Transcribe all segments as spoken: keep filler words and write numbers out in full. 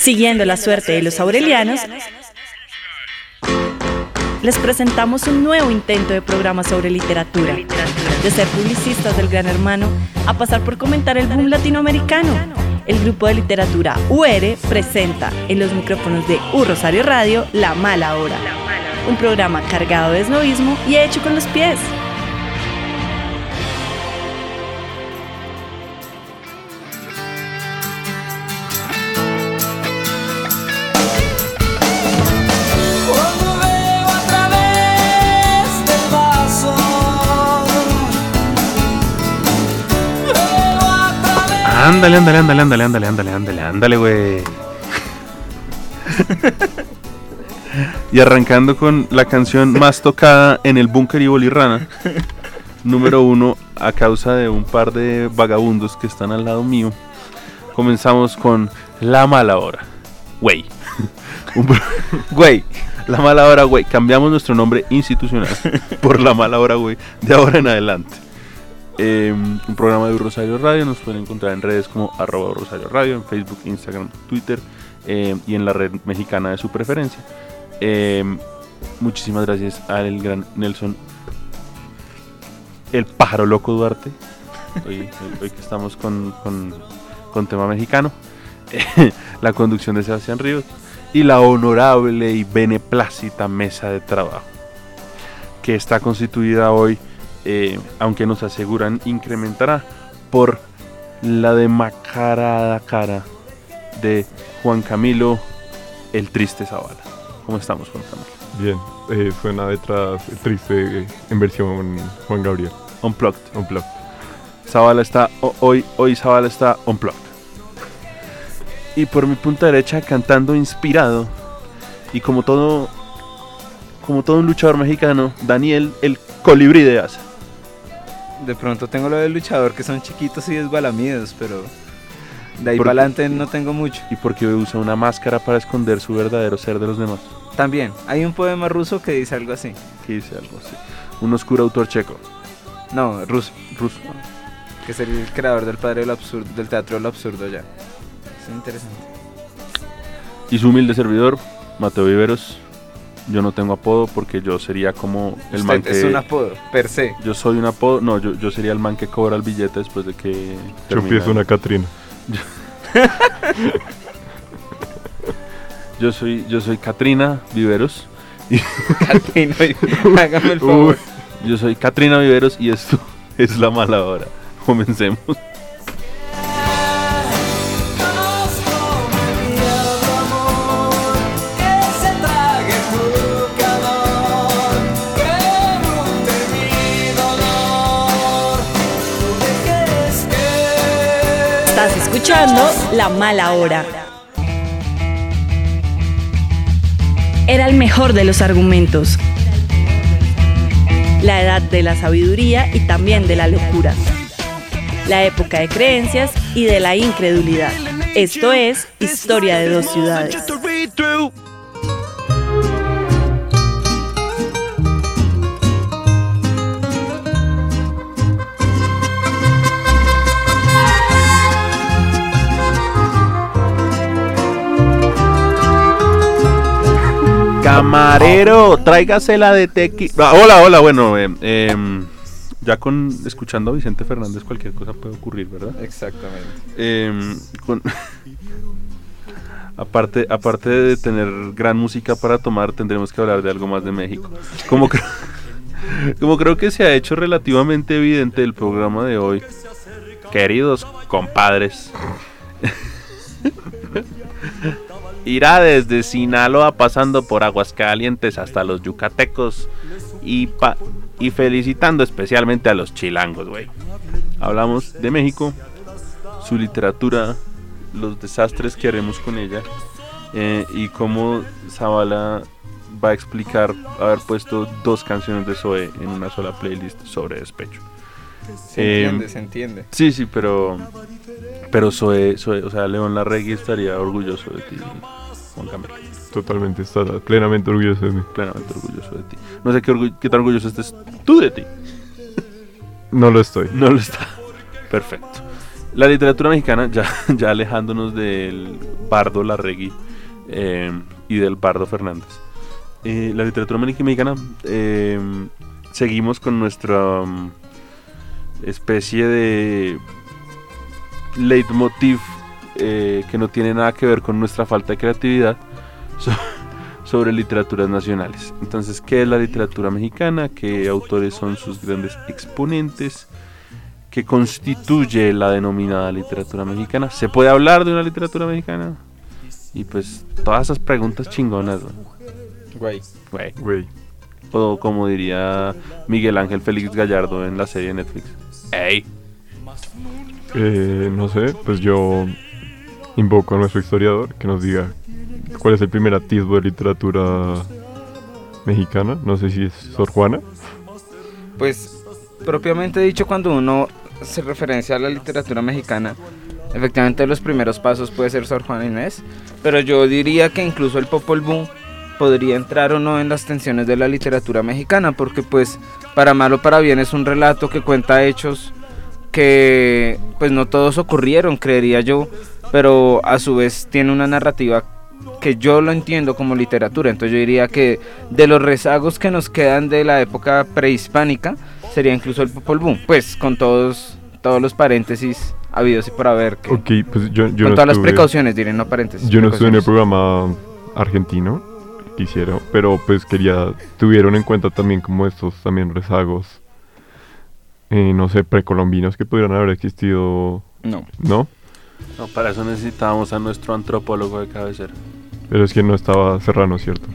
Siguiendo la suerte de los aurelianos, les presentamos un nuevo intento de programa sobre literatura. De ser publicistas del Gran Hermano a pasar por comentar el boom latinoamericano. El grupo de literatura U R presenta en los micrófonos de U Rosario Radio La Mala Hora. Un programa cargado de esnovismo y hecho con los pies. Ándale, ándale, ándale, ándale, ándale, ándale, ándale, ándale, güey. Y arrancando con la canción más tocada en el búnker y Bolirrana, número uno, a causa de un par de vagabundos que están al lado mío, comenzamos con La Mala Hora, güey. Güey, La Mala Hora, güey. Cambiamos nuestro nombre institucional por La Mala Hora, güey, de ahora en adelante. Eh, un programa de U Rosario Radio. Nos pueden encontrar en redes como arroba U Rosario Radio, en Facebook, Instagram, Twitter eh, y en la red mexicana de su preferencia. Eh, muchísimas gracias al gran Nelson El Pájaro Loco Duarte. Hoy, hoy, hoy que estamos con, con, con tema mexicano. Eh, la conducción de Sebastián Ríos y la honorable y beneplácita mesa de trabajo que está constituida hoy. Eh, aunque nos aseguran incrementará por la demacrada cara de Juan Camilo el Triste Zavala. ¿Cómo estamos, Juan Camilo? Bien, eh, suena detrás el Triste eh, en versión Juan Gabriel. Unplugged. Unplugged. Zavala está, oh, hoy, hoy Zavala está unplugged. Y por mi punta derecha, cantando inspirado, y como todo, como todo un luchador mexicano, Daniel el Colibrí de Asa. De pronto tengo lo del luchador, que son chiquitos y desbalamidos, pero de ahí para adelante no tengo mucho. ¿Y por qué usa una máscara para esconder su verdadero ser de los demás? También, hay un poema ruso que dice algo así. ¿Qué dice algo así? Un oscuro autor checo. No, ruso. Ruso. Que es el creador del padre del absurdo, del teatro del absurdo ya. Es interesante. Y su humilde servidor, Mateo Viveros. Yo no tengo apodo porque yo sería como el Usted man que... es un apodo, per se. Yo soy un apodo, no, yo, yo sería el man que cobra el billete después de que Chupi es una Catrina. Yo soy, yo soy Catrina Viveros. Y... Catrina, hágame el favor. Uh, yo soy Catrina Viveros y esto es La Mala Hora. Comencemos. Estás escuchando La Mala Hora. Era el mejor de los argumentos, la edad de la sabiduría y también de la locura, la época de creencias y de la incredulidad. Esto es Historia de dos ciudades. Camarero, tráigase la de tequi. Ah, hola, hola, bueno, eh, eh, ya con escuchando a Vicente Fernández cualquier cosa puede ocurrir, ¿verdad? Exactamente. Eh, con, aparte, aparte de tener gran música para tomar, tendremos que hablar de algo más de México. Como, creo, como creo que se ha hecho relativamente evidente el programa de hoy, queridos compadres. Irá desde Sinaloa pasando por Aguascalientes hasta los yucatecos y, pa- y felicitando especialmente a los chilangos, güey. Hablamos de México, su literatura, los desastres que haremos con ella eh, y cómo Zavala va a explicar haber puesto dos canciones de Zoé en una sola playlist sobre despecho. Se eh, entiende, se entiende. Sí, sí, pero pero Zoé, Zoé, o sea, León Larregui estaría orgulloso de ti, Juan Camilo. Totalmente, está plenamente orgulloso de mí. Plenamente orgulloso de ti. No sé qué, orgu- qué tan orgulloso estés tú de ti. No lo estoy. No lo está. Perfecto. La literatura mexicana, ya, ya alejándonos del Bardo Larregui eh, y del Bardo Fernández, eh, la literatura mexicana, eh, seguimos con nuestra um, especie de leitmotiv eh, que no tiene nada que ver con nuestra falta de creatividad so, sobre literaturas nacionales. Entonces, ¿qué es la literatura mexicana? ¿Qué autores son sus grandes exponentes? ¿Qué constituye la denominada literatura mexicana? ¿Se puede hablar de una literatura mexicana? Y pues todas esas preguntas chingonas, Güey. güey. Güey. O como diría Miguel Ángel Félix Gallardo en la serie de Netflix. ¡Ey! Eh, no sé, pues yo invoco a nuestro historiador que nos diga cuál es el primer atisbo de literatura mexicana. No sé si es Sor Juana. Pues, propiamente dicho, cuando uno se referencia a la literatura mexicana, efectivamente los primeros pasos puede ser Sor Juana Inés, pero yo diría que incluso el Popol Vuh podría entrar o no en las tensiones de la literatura mexicana, porque pues para mal o para bien es un relato que cuenta hechos que pues no todos ocurrieron, creería yo, pero a su vez tiene una narrativa que yo lo entiendo como literatura. Entonces yo diría que de los rezagos que nos quedan de la época prehispánica sería incluso el Popol Vuh, pues con todos todos los paréntesis habidos y por haber, que, Ok, pues yo, yo con no todas las estuve- precauciones, diré, no paréntesis. Yo no estuve en el precauciones. programa argentino, quisiera, pero pues quería, tuvieron en cuenta también como estos también rezagos, eh, no sé, precolombinos que pudieran haber existido, No. ¿no? No, para eso necesitábamos a nuestro antropólogo de cabecera. Pero es que no estaba Serrano, ¿cierto?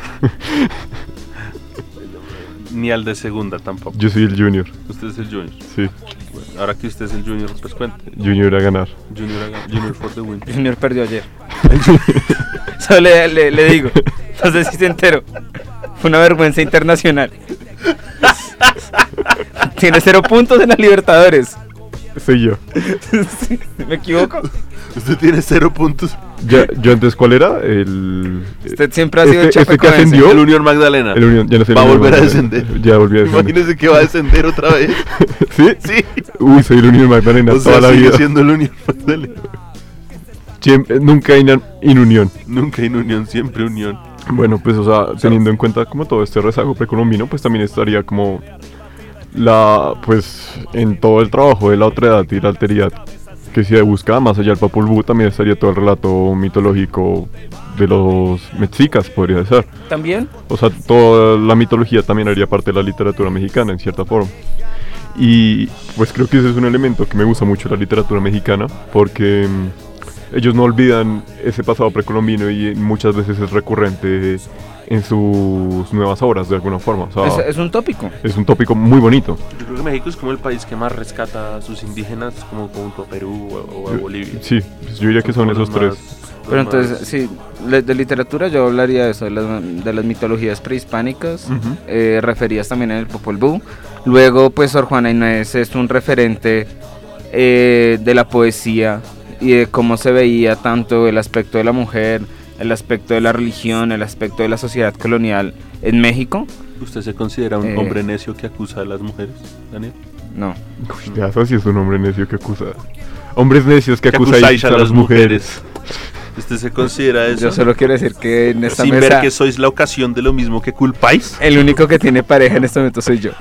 Ni al de segunda tampoco. Yo soy el junior, Usted es el junior. sí, Bueno, ahora que usted es el junior, pues cuente. junior a ganar. Junior, haga- junior for the win. Junior perdió ayer. Solo le, le, le digo, no sé si se enteró. Fue una vergüenza internacional. Tiene cero puntos en las Libertadores. Soy yo. Sí, ¿me equivoco? Usted tiene cero puntos. Ya, yo antes, ¿cuál era? El... Usted siempre ha sido Este- este que chapecoense. ascendió. El Unión Magdalena. el Unión, ya no sé el Va a Unión volver a Magdalena. descender. Ya volví a descender. Imagínese que va a descender otra vez. ¿Sí? Sí. Uy, soy el Unión Magdalena O toda sea, la sigue vida. siendo el Unión Magdalena. Siempre- nunca in, inunión. Nunca en unión, siempre unión. Bueno, pues, o sea, teniendo en cuenta como todo este rezago precolombino, pues también estaría como la, pues, en todo el trabajo de la otredad y la alteridad que se busca, más allá del Popol Vuh, también estaría todo el relato mitológico de los mexicas, podría ser. ¿También? O sea, toda la mitología también haría parte de la literatura mexicana, en cierta forma. Y pues creo que ese es un elemento que me gusta mucho de la literatura mexicana, porque mm, ellos no olvidan ese pasado precolombino y muchas veces es recurrente en sus nuevas obras, de alguna forma. O sea, Es, es un tópico. es un tópico muy bonito. Yo creo que México es como el país que más rescata a sus indígenas, como junto a Perú o, o a Bolivia. Sí, pues yo diría que son Como los esos tres. más- los Pero más- entonces, sí, le- de literatura yo hablaría de eso, de las, de las mitologías prehispánicas, Ujú. eh, referías también en el Popol Vuh. Luego, pues, Sor Juana Inés es un referente eh, de la poesía y de cómo se veía tanto el aspecto de la mujer, el aspecto de la religión, el aspecto de la sociedad colonial en México. ¿Usted se considera un Eh. hombre necio que acusa a las mujeres, Daniel? No. Uy, ya sabes si es un hombre necio que acusa. Hombres necios que Que acusáis acusáis a las mujeres. ¿Usted se considera eso? Yo solo quiero decir que en esta Sin mesa ver que sois la ocasión de lo mismo que culpáis. el único que tiene pareja en este momento soy yo.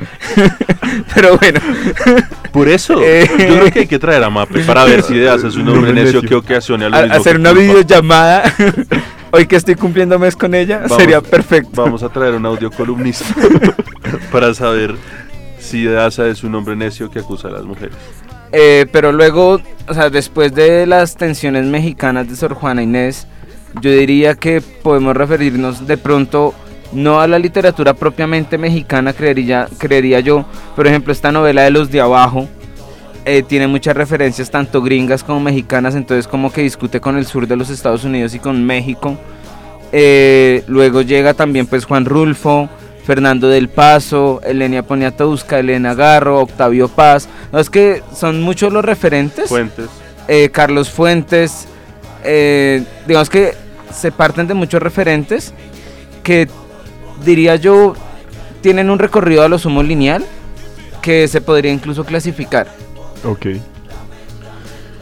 Pero bueno. Por eso, Eh. yo creo que hay que traer a Mape para ver si de haces un hombre necio que ocasione a lo A- mismo hacer que una culpa. videollamada hoy que estoy cumpliendo mes con ella Vamos- sería perfecto. Vamos a traer un audio columnista para saber si Daza es un hombre necio que acusa a las mujeres. Eh, pero luego, o sea, después de las tensiones mexicanas de Sor Juana Inés, yo diría que podemos referirnos de pronto no a la literatura propiamente mexicana, creería, creería yo. Por ejemplo, esta novela de Los de Abajo eh, tiene muchas referencias tanto gringas como mexicanas, entonces como que discute con el sur de los Estados Unidos y con México. Eh, luego llega también pues Juan Rulfo, Fernando del Paso, Elenia Poniatowska, Elena Garro, Octavio Paz. No, es que son muchos los referentes. Fuentes. Eh, Carlos Fuentes, eh, digamos que se parten de muchos referentes que diría yo tienen un recorrido a lo sumo lineal que se podría incluso clasificar. Ok.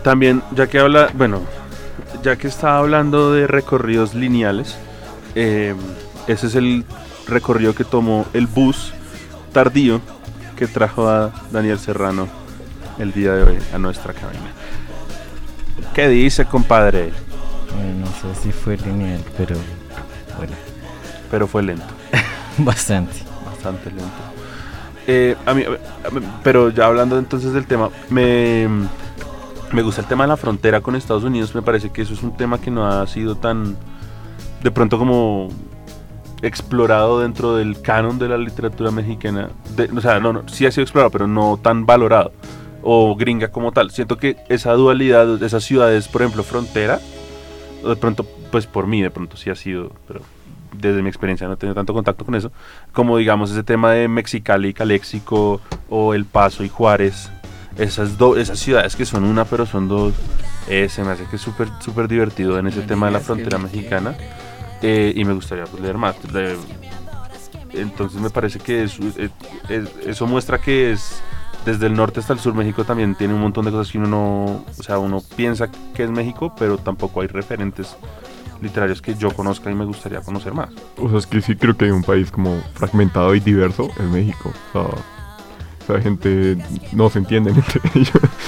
también, ya que habla, bueno, ya que estaba hablando de recorridos lineales, eh, ese es el recorrido que tomó el bus tardío que trajo a Daniel Serrano el día de hoy a nuestra cabina. ¿Qué dice, compadre? Eh, no sé si fue lineal, pero bueno. Pero fue lento. Bastante. Bastante lento. Eh, a mí, a mí, pero ya hablando entonces del tema, me, me gusta el tema de la frontera con Estados Unidos. Me parece que eso es un tema que no ha sido tan, de pronto, como explorado dentro del canon de la literatura mexicana. De, o sea, no, no, sí ha sido explorado, pero no tan valorado. O gringa como tal. Siento que esa dualidad, esas ciudades, por ejemplo, frontera, de pronto, pues por mí, de pronto sí ha sido, pero desde mi experiencia no he tenido tanto contacto con eso, como digamos ese tema de Mexicali y Caléxico, o El Paso y Juárez, esas, do, esas ciudades que son una pero son dos, eh, se me hace que es súper súper divertido en ese no tema de la frontera mexicana, eh, y me gustaría pues, leer más. De, entonces me parece que eso, es, es, eso muestra que es desde el norte hasta el sur. México también tiene un montón de cosas que uno no, o sea, uno piensa que es México, pero tampoco hay referentes literarios que yo conozca y me gustaría conocer más. O sea, es que sí creo que hay un país como fragmentado y diverso en México. O sea, o sea gente no se entienden entre ellos.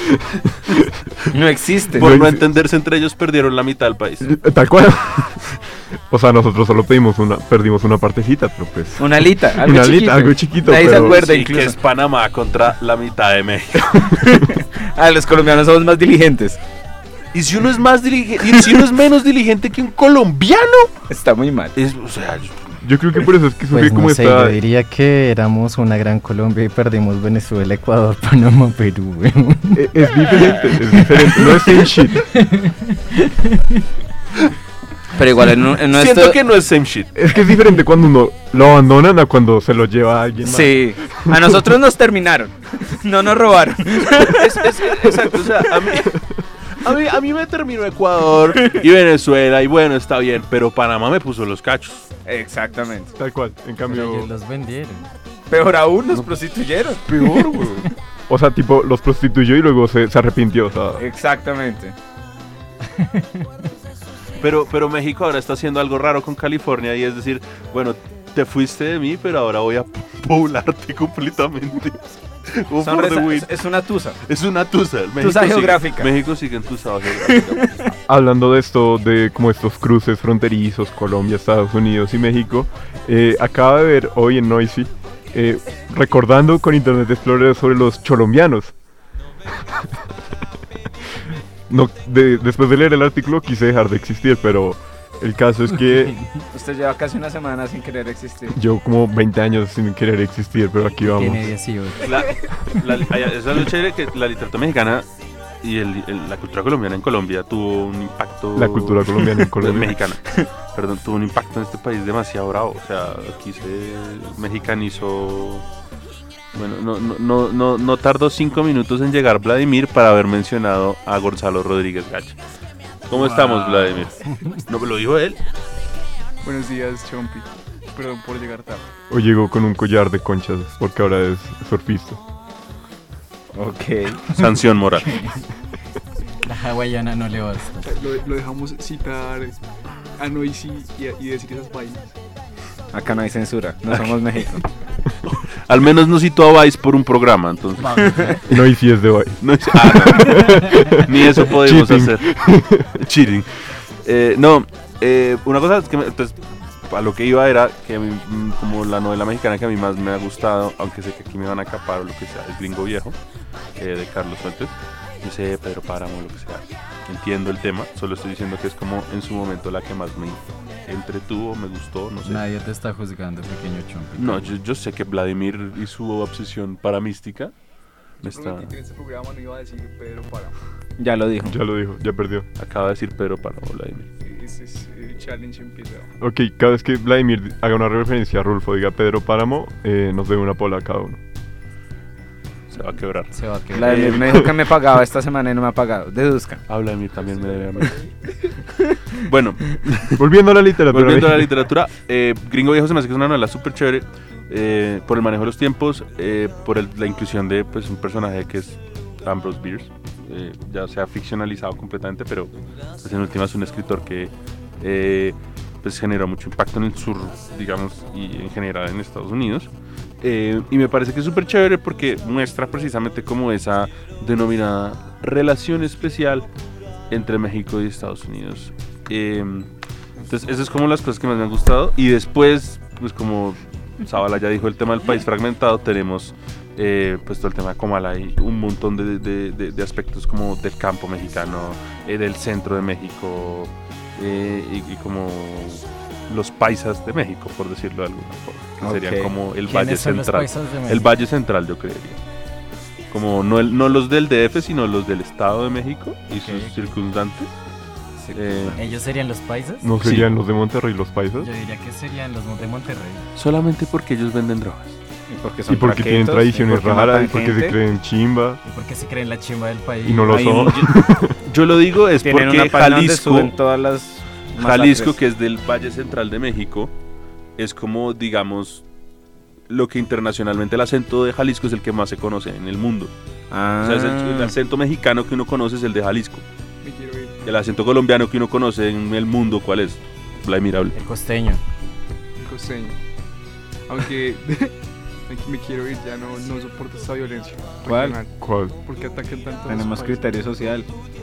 No existe. Por no no ex- entenderse entre ellos perdieron la mitad del país. Tal cual. O sea, nosotros solo pedimos una, perdimos una partecita, pero pues... Una alita, algo una chiquito. alita, algo chiquito, Nadie se pero... acuerda Sí, incluso. que es Panamá contra la mitad de México. Ah, los colombianos somos más diligentes. Y si uno es más diligente, y si uno es menos diligente que un colombiano, Está muy mal. es, o sea, yo- Yo creo que por eso es que surge Pues como no sé, esta... yo diría que éramos una gran Colombia y perdimos Venezuela, Ecuador, Panamá, Perú, weón. Es, es diferente, es diferente, no es same shit. Pero igual en, un- en nuestro... siento que no es same shit. Es que es diferente cuando uno lo abandonan a cuando se lo lleva a alguien más. Sí, a nosotros nos terminaron. No nos robaron. Es, es- exacto, o sea, a mí, a mí, a mí me terminó Ecuador y Venezuela y bueno, está bien, pero Panamá me puso los cachos. Exactamente. Tal cual, en Pero cambio... ellos los vendieron. Peor aún, nos prostituyeron. Peor, güey. O sea, tipo, los prostituyó y luego se, se arrepintió, o sea... Exactamente. Pero, pero México ahora está haciendo algo raro con California y es decir, bueno, te fuiste de mí, pero ahora voy a poblarte completamente. Como Son for the reza- win. es, es una tusa. Es una tusa. México Tusa sigue- geográfica. México sigue en tusa geográfica. Hablando de esto, de como estos cruces fronterizos, Colombia, Estados Unidos y México, eh, acaba de ver hoy en Noisy, eh, recordando con Internet Explorer sobre los cholombianos. No, de- después de leer el artículo quise dejar de existir, pero el caso es que Usted lleva casi una semana sin querer existir. yo como veinte años sin querer existir, pero aquí vamos. Tiene dieciocho. La, la, eso es lo chévere, que la literatura mexicana y el, el- la cultura colombiana en Colombia tuvo un impacto. La cultura colombiana en Colombia. Mexicana, perdón, tuvo un impacto en este país demasiado bravo. O sea, aquí se mexicanizó. Bueno, no, no, no, no, no tardó cinco minutos en llegar Vladimir para haber mencionado a Gonzalo Rodríguez Gacha. ¿Cómo Wow. estamos, Vladimir? No me lo dijo él. Buenos días, Chompi. Perdón por llegar tarde. O llegó con un collar de conchas porque ahora es surfista. Ok. Sanción moral. La hawaiana no le basta. Lo, lo dejamos citar a Noisy y, y decir esas vainas. Acá no hay censura. No somos México. Al menos no citó a Vice por un programa, entonces. No, y si es de hoy. No es- ah, no. Ni eso podemos Cheating. hacer. Cheating. Eh, no, eh, una cosa es que me- pues, a lo que iba era que a mí, mm, como la novela mexicana que a mí más me ha gustado, aunque sé que aquí me van a capar o lo que sea, es Gringo Viejo, eh, de Carlos Fuentes. Dice Pedro Páramo, lo que sea. Entiendo el tema, solo estoy diciendo que es como en su momento la que más me entretuvo, me gustó, no sé. Nadie te está juzgando, pequeño chompi. No, yo, yo sé que Vladimir y su obsesión para mística me Yo está, prometí que en este programa no iba a decir Pedro Páramo. Ya lo dijo. Ya lo dijo, ya perdió. acaba de decir Pedro Páramo, Vladimir. Ese es el challenge empieza. Ok, cada vez que Vladimir haga una referencia a Rulfo, diga Pedro Páramo, eh, nos debe una pola a cada uno. Se va a quebrar. Se va a quedar. Vladimir me dijo que me pagaba esta semana y no me ha pagado. Deduzcan. A Vladimir también me debe a mí. Bueno, Volviendo a la literatura. volviendo a la mexicana. literatura, eh, Gringo Viejo se me hace que es una novela súper chévere eh, por el manejo de los tiempos, eh, por el- la inclusión de pues, un personaje que es Ambrose Bierce, eh, ya se ha ficcionalizado completamente, pero pues, en última es un escritor que eh, pues generó mucho impacto en el sur, digamos, y en general en Estados Unidos. Eh, y me parece que es súper chévere porque muestra precisamente como esa denominada relación especial entre México y Estados Unidos. Eh, entonces, esas es como las cosas que más me han gustado. Y después, pues como Zavala ya dijo, el tema del país fragmentado, tenemos eh, pues todo el tema de Comala, hay un montón de, de, de, de aspectos como del campo mexicano, eh, del centro de México, eh, y, y como los paisas de México, por decirlo de alguna forma, que Okay. serían como el ¿Quiénes Valle son los Central. paisas de México? El Valle Central, yo creería. Como no, el, no los del D F, sino los del Estado de México y sus Ok. circundantes. Eh, ¿Ellos serían los paisas? ¿No Sí. serían los de Monterrey los paisas? Yo diría que serían los de Monterrey. solamente porque ellos venden drogas. Y porque, Y porque tienen traquetos, tradiciones y porque raras, y matan porque se gente. creen chimba, ¿Y por qué se creen la chimba del país? y no lo Hay son. un- Yo lo digo es Tienen porque una página donde Jalisco, suben todas las Jalisco, masacres. que es del Valle Central de México, es como, digamos, lo que internacionalmente el acento de Jalisco es el que más se conoce en el mundo. Ah, O sea, es el, el acento mexicano que uno conoce es el de Jalisco. Me quiero ir. El acento colombiano que uno conoce en el mundo, ¿cuál es? La admirable. El costeño. Costeño. Aunque me- me quiero ir, ya no, no soporto esta violencia. ¿Cuál? regional. ¿Cuál? ¿Por qué atacan tanto a los tenemos países? criterio social.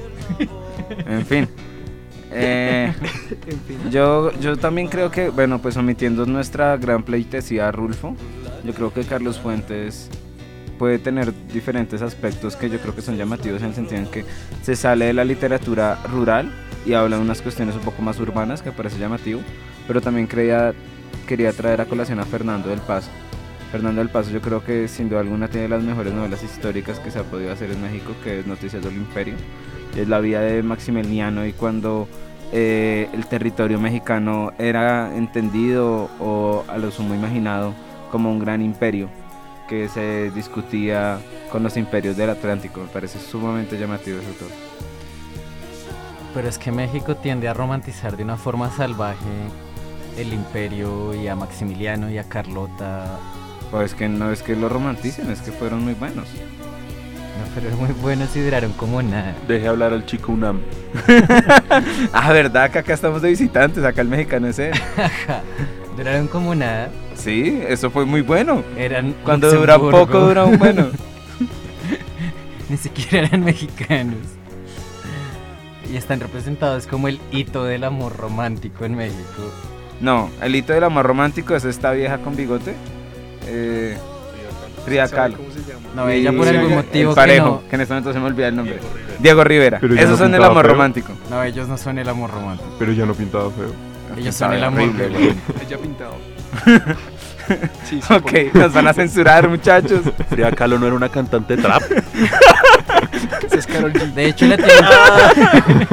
En fin. Eh, En fin. yo, yo también creo que, bueno, pues omitiendo nuestra gran pleitesía a Rulfo, yo creo que Carlos Fuentes puede tener diferentes aspectos que yo creo que son llamativos en el sentido en que se sale de la literatura rural y habla de unas cuestiones un poco más urbanas, que parece llamativo, pero también creía, quería traer a colación a Fernando del Paso. Fernando del Paso yo creo que sin duda alguna tiene las mejores novelas históricas que se ha podido hacer en México, que es Noticias del Imperio. Es la vida de Maximiliano y cuando eh, el territorio mexicano era entendido o a lo sumo imaginado como un gran imperio que se discutía con los imperios del Atlántico. Me parece sumamente llamativo ese autor. Pero es que México tiende a romantizar de una forma salvaje el imperio y a Maximiliano y a Carlota. Pues que no es que lo romanticen, es que fueron muy buenos. No, pero eran muy buenos y duraron como nada. Deje hablar al chico UNAM. Ah, verdad que acá estamos de visitantes, acá el mexicano es él. Duraron como nada. Sí, eso fue muy bueno. Eran Cuando dura Luxemburgo. poco, dura un bueno. Ni siquiera eran mexicanos. Y están representados como el hito del amor romántico en México. No, el hito del amor romántico es esta vieja con bigote. Eh, Frida ¿Sabe Kahlo. cómo se llama? No, ella por Y algún el motivo parejo, que que, en este momento se me olvida el nombre. Diego Rivera. Pero ya Esos no son el pintaba amor feo. romántico. no. No, ellos no son el amor romántico. Pero ya no pintaba feo. Ellos son el amor Horrible, violento. Ella pintado. Sí, sí. Ok, nos van a censurar, muchachos. Frida Kahlo no era una cantante de trap. Esa es Karol G. De hecho la tienen,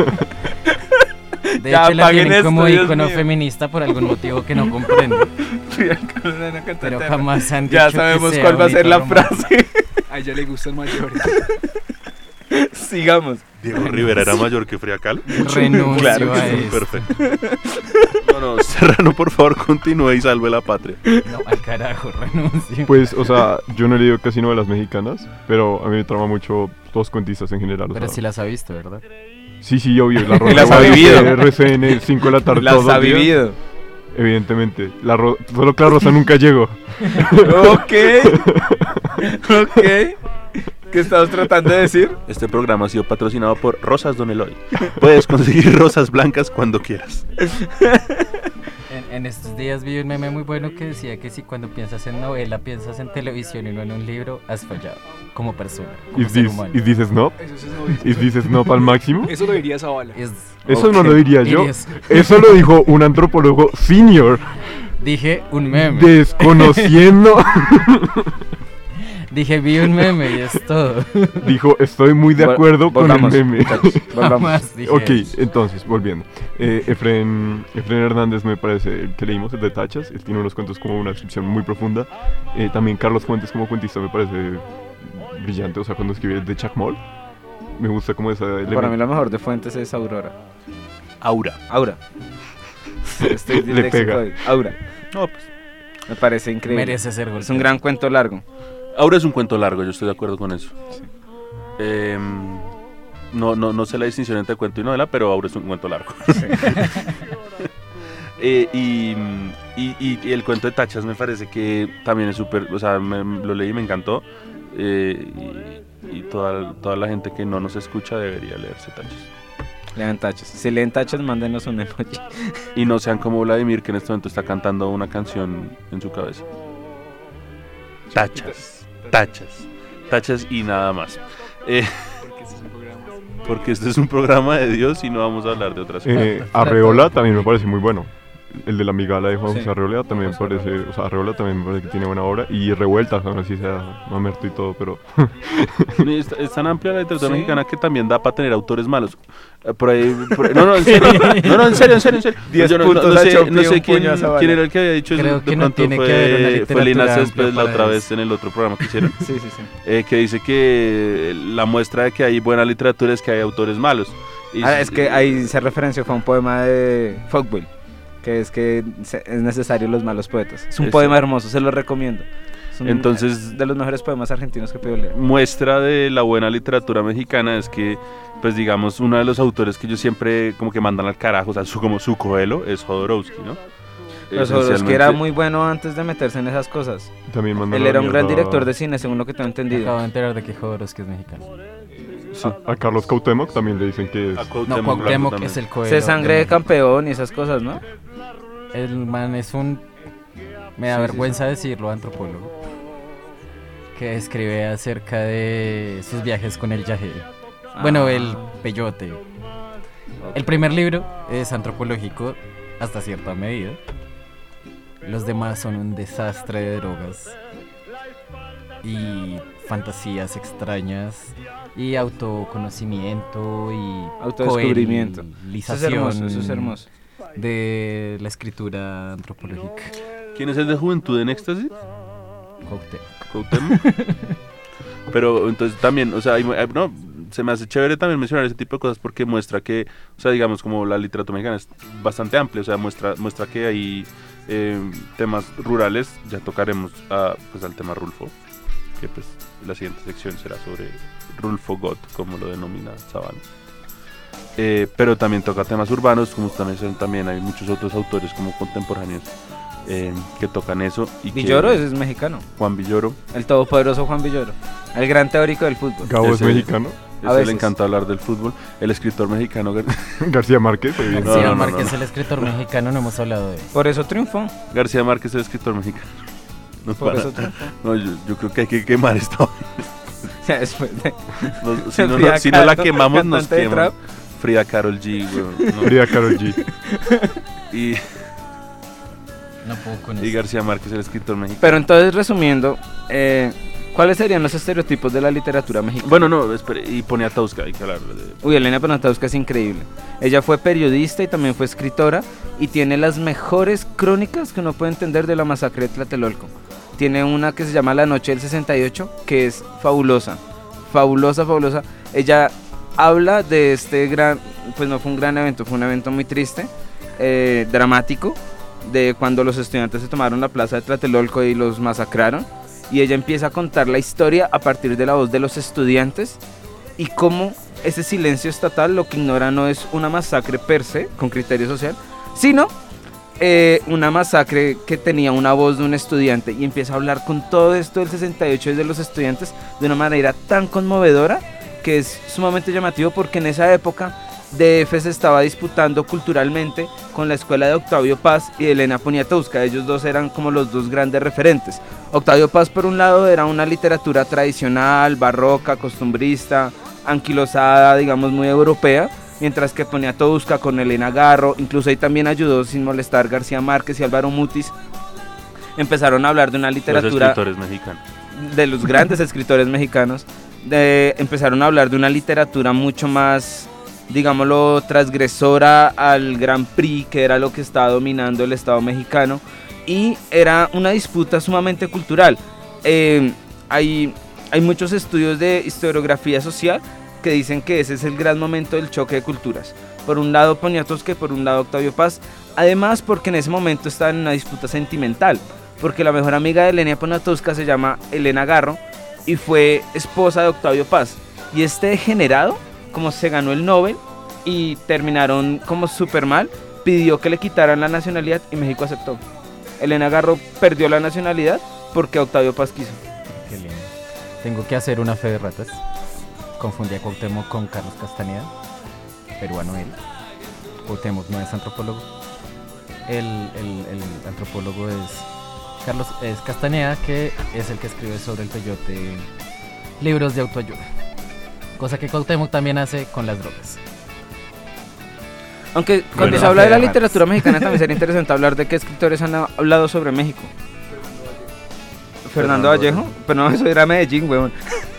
de Ya hecho, la apaguen tienen esto, como Dios icono mío. feminista por algún motivo que no comprendo. Frida Kahlo era una cantante Pero de jamás han dicho Ya que sabemos sea cuál va a un ser hito la romántico. frase. A ella le gustan mayores. Sigamos. Diego Rivera era mayor que Frida Kahlo. Renuncio Claro que a sí, esto. Perfecto. No, no, Serrano, por favor, continúe y salve la patria. No, al carajo, renuncio. Pues, o sea, yo no he leído casi novelas mexicanas, pero a mí me trama mucho los cuentistas en general. o Pero sea. sí las ha visto, ¿verdad? Sí, sí, obvio. La Y las ha vivido. R C N, cinco de la tarde Las todos ha los días. vivido. Evidentemente. La ro- Solo que la Rosa nunca llegó. Ok. Ok. ¿Qué estamos tratando de decir? Este programa ha sido patrocinado por Rosas Don Eloy. Puedes conseguir rosas blancas cuando quieras. En, en estos días vi un meme muy bueno que decía que si cuando piensas en novela piensas en televisión y no en un libro, has fallado como persona, como ¿Is ser this, humano. is this snob? Eso, eso, no, ¿Is this snob al máximo? eso lo diría Zavala. Es- Eso Ok. no lo diría yo. Iris. Eso lo dijo un antropólogo senior, Dije un meme. desconociendo. Dije vi un meme y es todo. Dijo, estoy muy de Vol- acuerdo con volvamos, el meme. muchachos, volvamos. Jamás dije Ok, eso. entonces, volviendo. Eh, Efren, Efren Hernández me parece el que leímos, el de Tachas. Él tiene unos cuentos como una descripción muy profunda. Eh, también Carlos Fuentes como cuentista me parece brillante. O sea, cuando escribe de Chacmol, me gusta como esa... Para mí lo mejor de Fuentes es Aurora. Aura. Aura. Estoy Le disléxico pega. hoy. Aura. No, pues. Me parece increíble. Merece ser golpeado. Es un gran cuento largo. Aura es un cuento largo, yo estoy de acuerdo con eso. Em, no, no, no sé la distinción entre cuento y novela, pero Aura es un cuento largo. Sí. eh, y, y, y, y el cuento de Tachas me parece que también es súper, o sea, me, lo leí y me encantó. Eh, y, y toda, toda la gente que no nos escucha debería leerse Tachas. Lean Tachas. Si leen Tachas, mándenos un emoji. Y no sean como Vladimir, que en este momento está cantando una canción en su cabeza. Tachas, Tachas, Tachas y nada más. Eh, Porque este es un programa. porque este es un programa de Dios y no vamos a hablar de otras cosas. Eh, Arreola también me parece muy bueno. El de la migala de Juan Sí. José Arreola también me parece, o sea, Arreola también me parece que tiene buena obra. Y Revueltas, aún así sea mamerto y todo, pero Es, es tan amplia la literatura Sí. mexicana que también da para tener autores malos. Eh, Por ahí, por ahí- no, no, en serio, no, no, en serio, en serio, en serio. Diez Yo no, no- puntos no a sé, Chopi, no sé un quién, puño a Zavala. quién era el que había dicho eso. Creo De que no pronto tiene que fue, haber una fue literatura Lina amplia Céspedes la para otra eso. vez en el otro programa que hicieron. Sí, sí, sí. eh, que dice que la muestra de que hay buena literatura es que hay autores malos. Y Ah, si- es que ahí se referenció fue un poema de Fogwill, que es que se- es necesario los malos poetas. Es un Eso. poema hermoso, se lo recomiendo. Es un- Entonces- es de los mejores poemas argentinos que puedo leer. muestra de la buena literatura mexicana es que, pues digamos, uno de los autores que ellos siempre como que mandan al carajo, o sea, su, como su Coelho, es Jodorowsky, ¿no? Pero Jodorowsky Esencialmente- era muy bueno antes de meterse en esas cosas. también mandan Él a la era un gran mierda director de cine, según lo que tengo Me entendido. acabo de enterar de que Jodorowsky es mexicano. Sí. A Carlos Cuauhtémoc también le dicen que es. A No, Cuauhtémoc Blanco Cuauhtémoc también. es el Coelho. Se sangre de México. campeón y esas cosas, ¿no? El man es un... Me da Sí, sí, vergüenza decirlo, antropólogo. Que escribe acerca de sus viajes con el yagé. Bueno, Ah. el peyote. El primer libro es antropológico hasta cierta medida. Los demás son un desastre de drogas y fantasías extrañas y autoconocimiento y Autodescubrimiento. Eso es coelización hermoso, eso es hermoso. de la escritura antropológica. ¿Quién es el de Juventud en Éxtasis? Cuauhtémoc. Cuauhtémoc. Pero entonces también, o sea, hay- hay- no, se me hace chévere también mencionar ese tipo de cosas porque muestra que, o sea, digamos, como la literatura mexicana es bastante amplia, o sea, muestra, muestra que hay eh, temas rurales. Ya tocaremos a, pues, al tema Rulfo, que pues la siguiente sección será sobre Rulfo Gott, como lo denomina Zavala. Eh, pero también toca temas urbanos, como también, son- también hay muchos otros autores como contemporáneos eh, que tocan eso. Y que- Villoro es, es mexicano. Juan Villoro. El todopoderoso Juan Villoro. El gran teórico del fútbol. Gabo es Ese- mexicano. A Ese le veces. encanta hablar del fútbol. El escritor mexicano Gar- García Márquez. eh, bien. No, García no, no, Márquez, no. el escritor mexicano, no hemos hablado de él. Por eso triunfó. García Márquez es el escritor mexicano. No, Por para- eso triunfó. no, yo, yo creo que hay que quemar esto. O sea, después de... Nos- si, no, Frida no- si no la Kahlo, quemamos, nos cantante de queman. trap. Frida Karol G. weón, no. Frida Karol G. Y, No puedo con y eso. García Márquez, el escritor mexicano. Pero entonces, resumiendo, eh, ¿cuáles serían los estereotipos de la literatura mexicana? Bueno, no, espere, y Poniatowska, hay que hablar de... Uy, Elena Poniatowska es increíble. Ella fue periodista y también fue escritora y tiene las mejores crónicas que uno puede entender de la masacre de Tlatelolco. Tiene una que se llama La Noche del sesenta y ocho, que es fabulosa, fabulosa, fabulosa. Ella habla de este gran, pues no fue un gran evento, fue un evento muy triste, eh, dramático, de cuando los estudiantes se tomaron la plaza de Tlatelolco y los masacraron. Y ella empieza a contar la historia a partir de la voz de los estudiantes y cómo ese silencio estatal lo que ignora no es una masacre per se, con criterio social, sino eh, una masacre que tenía una voz de un estudiante, y empieza a hablar con todo esto del sesenta y ocho y de los estudiantes de una manera tan conmovedora que es sumamente llamativo, porque en esa época D F se estaba disputando culturalmente con la escuela de Octavio Paz y de Elena Poniatowska. Ellos dos eran como los dos grandes referentes. Octavio Paz, por un lado, era una literatura tradicional, barroca, costumbrista, anquilosada, digamos muy europea, mientras que Poniatowska con Elena Garro, incluso ahí también ayudó sin molestar García Márquez y Álvaro Mutis, empezaron a hablar de una Los literatura escritores mexicanos. de los grandes escritores mexicanos, de, empezaron a hablar de una literatura mucho más, digámoslo, transgresora al Gran Prix, que era lo que estaba dominando el Estado mexicano, y era una disputa sumamente cultural. Eh, hay, hay muchos estudios de historiografía social que dicen que ese es el gran momento del choque de culturas. Por un lado Poniatowska, por un lado Octavio Paz, además porque en ese momento estaban en una disputa sentimental, porque la mejor amiga de Elena Poniatowska se llama Elena Garro y fue esposa de Octavio Paz, y este degenerado como se ganó el Nobel y terminaron como súper mal, pidió que le quitaran la nacionalidad y México aceptó. Elena Garro perdió la nacionalidad porque Octavio Paz quiso. Qué lindo. Tengo que hacer una fe de ratas. Confundí a Cuauhtémoc con Carlos Castaneda, peruano él. Cuauhtémoc no es antropólogo. El, el, el antropólogo es Carlos es Castaneda, que es el que escribe sobre el peyote libros de autoayuda. Cosa que Cuauhtémoc también hace con las drogas. Aunque cuando Bueno, se habla de la ratas. literatura mexicana también sería interesante hablar de qué escritores han hablado sobre México. Fernando Fernando Vallejo, Vallejo. pero no, eso era Medellín, weón.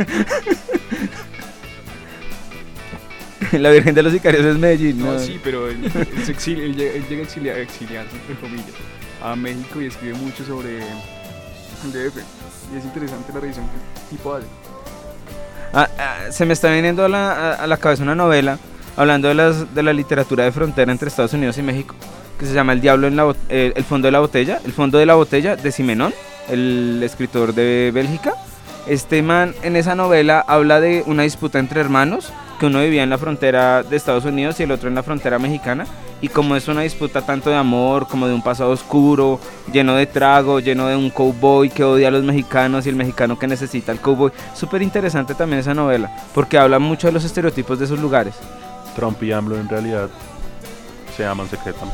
La Virgen de los Sicarios es Medellín, No, ¿no? sí, pero él, él se exilia- él llega, él llega a exiliar, a exiliarse, entre comillas, a México y escribe mucho sobre el D F. Y es interesante la revisión que el tipo hace. Ah, ah, se me está viniendo a la, a, a la cabeza una novela hablando de, las, de la literatura de frontera entre Estados Unidos y México, que se llama El Diablo en la Bot- eh, El Fondo de la Botella, El Fondo de la Botella de Simenón, el escritor de Bélgica. Este man en esa novela habla de una disputa entre hermanos, que uno vivía en la frontera de Estados Unidos y el otro en la frontera mexicana, y como es una disputa tanto de amor como de un pasado oscuro, lleno de trago, lleno de un cowboy que odia a los mexicanos y el mexicano que necesita al cowboy. Súper interesante también esa novela, porque habla mucho de los estereotipos de esos lugares. Trump y AMLO en realidad se aman secretamente.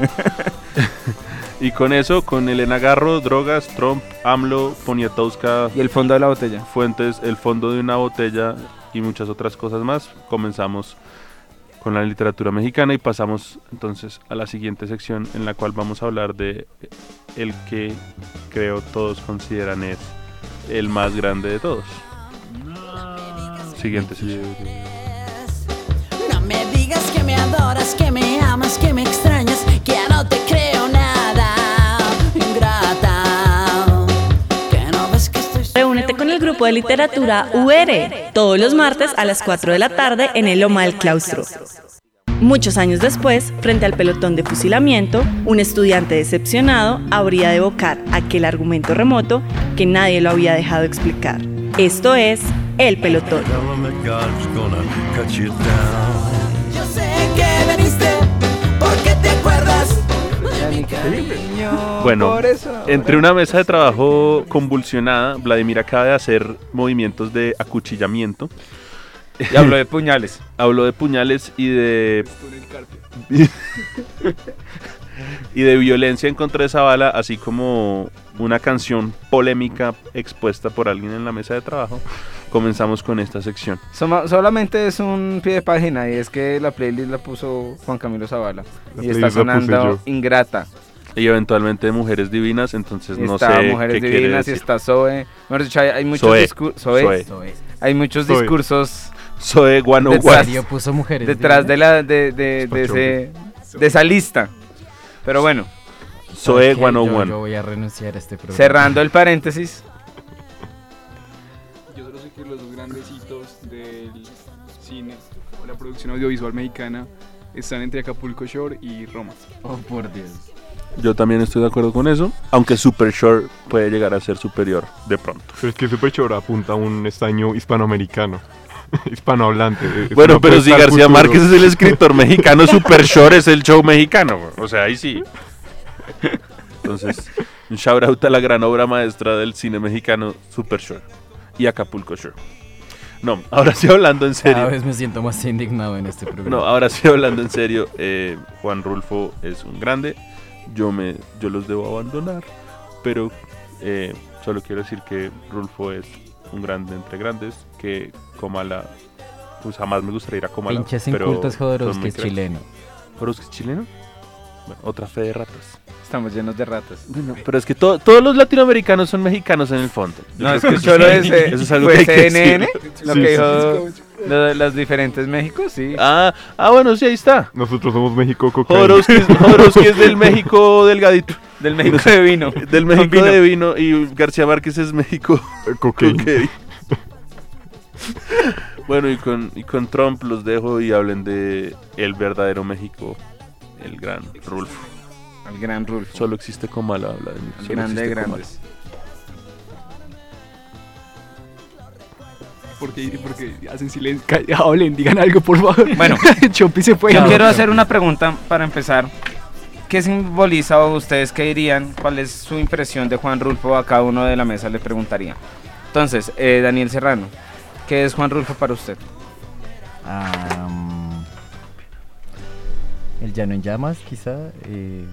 Y con eso, con Elena Garro, drogas, Trump, AMLO, Poniatowska, Y el fondo de la botella. Fuentes, el fondo de una botella y muchas otras cosas más, comenzamos con la literatura mexicana y pasamos entonces a la siguiente sección en la cual vamos a hablar de el que creo todos consideran es el más grande de todos. Siguiente sección. No me digas que me adoras, que me amas, que me extrañas, que ya no te creo nada, ingrata, que no ves que estoy Reúnete con el grupo de literatura U R todos los martes a las cuatro de la tarde en el Loma del Claustro. Muchos años después, frente al pelotón de fusilamiento, un estudiante decepcionado habría de evocar aquel argumento remoto que nadie lo había dejado explicar. Esto es El Pelotón. Yo sé que veniste porque te acuerdas. Bueno, Por eso, entre una mesa de trabajo convulsionada, Vladimir acaba de hacer movimientos de acuchillamiento. Y hablo de puñales. Habló de puñales y de Esto en el carpio. y de violencia en contra de esa bala, así como una canción polémica expuesta por alguien en la mesa de trabajo. Comenzamos con esta sección. Soma- solamente es un pie de página y es que la playlist la puso Juan Camilo Zavala. La Y está playlist la puse sonando yo. Ingrata. Y eventualmente Mujeres Divinas, entonces no está sé Mujeres qué quiere Divinas y decir. está Zoe. Mejor dicho, hay, hay muchos, Zoe. discur- Zoe. Zoe. Eso es. Hay muchos Zoe. discursos Zoe Detrás. ciento uno. ¿Serio puso mujeres? detrás de, divinas? la, de, de, de, ese, de esa lista. Pero bueno, Zoe ¿Sabes qué? Yo- ciento Yo uno. voy a renunciar a este programa. cerrando el paréntesis, Yo solo sé que los dos grandes hitos del cine o la producción audiovisual mexicana están entre Acapulco Shore y Roma. Oh, por Dios. Yo también estoy de acuerdo con eso, aunque Super Short puede llegar a ser superior de pronto. Pero es que Super Chora apunta a un estaño hispanoamericano, hispanohablante. eh, eso Bueno, no pero puede si estar García futuro. Márquez es el escritor mexicano, Super Short es el show mexicano. O sea, ahí sí. Entonces, un shout out a la gran obra maestra del cine mexicano, Super Short y Acapulco Shore. No, ahora sí hablando en Cada serio. vez me siento más indignado en este programa. No, ahora sí hablando en serio, eh, Juan Rulfo es un grande. Yo me, yo los debo abandonar, pero eh, solo quiero decir que Rulfo es un grande entre grandes, que Comala, pues jamás me gustaría ir a Comala. Pinches pero incultos son Jodorowsky muy es cracks. chileno. ¿Jodorowsky es chileno? Bueno, otra fe de ratas. estamos llenos de ratas. Bueno, pero es que to- todos los latinoamericanos son mexicanos en el fondo. Yo No, creo es que eso solo es- ese, eso es algo fue que hay que C N N, decir. lo Sí, que sí, dijo lo de los diferentes Méxicos, sí. Ah, ah, bueno, sí, ahí está. Nosotros somos México cocaína. Jodorowsky, es- Jodorowsky es del México delgadito. Del México de vino. Del Con México vino. de vino y García Márquez es México Eh, cocaína. cocaína. Bueno, y con, y con Trump los dejo y hablen de el verdadero México, el gran Rulfo. El gran Rulfo. Solo existe Comala, habla de mí. El Solo grande de existe Comala. grandes. porque, porque hacen silencio. Ca- Hablen, digan algo, por favor. Bueno, Chompi se fue. yo No. quiero hacer una pregunta para empezar. ¿Qué simboliza o ustedes qué dirían? ¿Cuál es su impresión de Juan Rulfo? A cada uno de la mesa le preguntaría. Entonces, eh, Daniel Serrano, ¿qué es Juan Rulfo para usted? Ah, el llano en llamas, quizá. eh,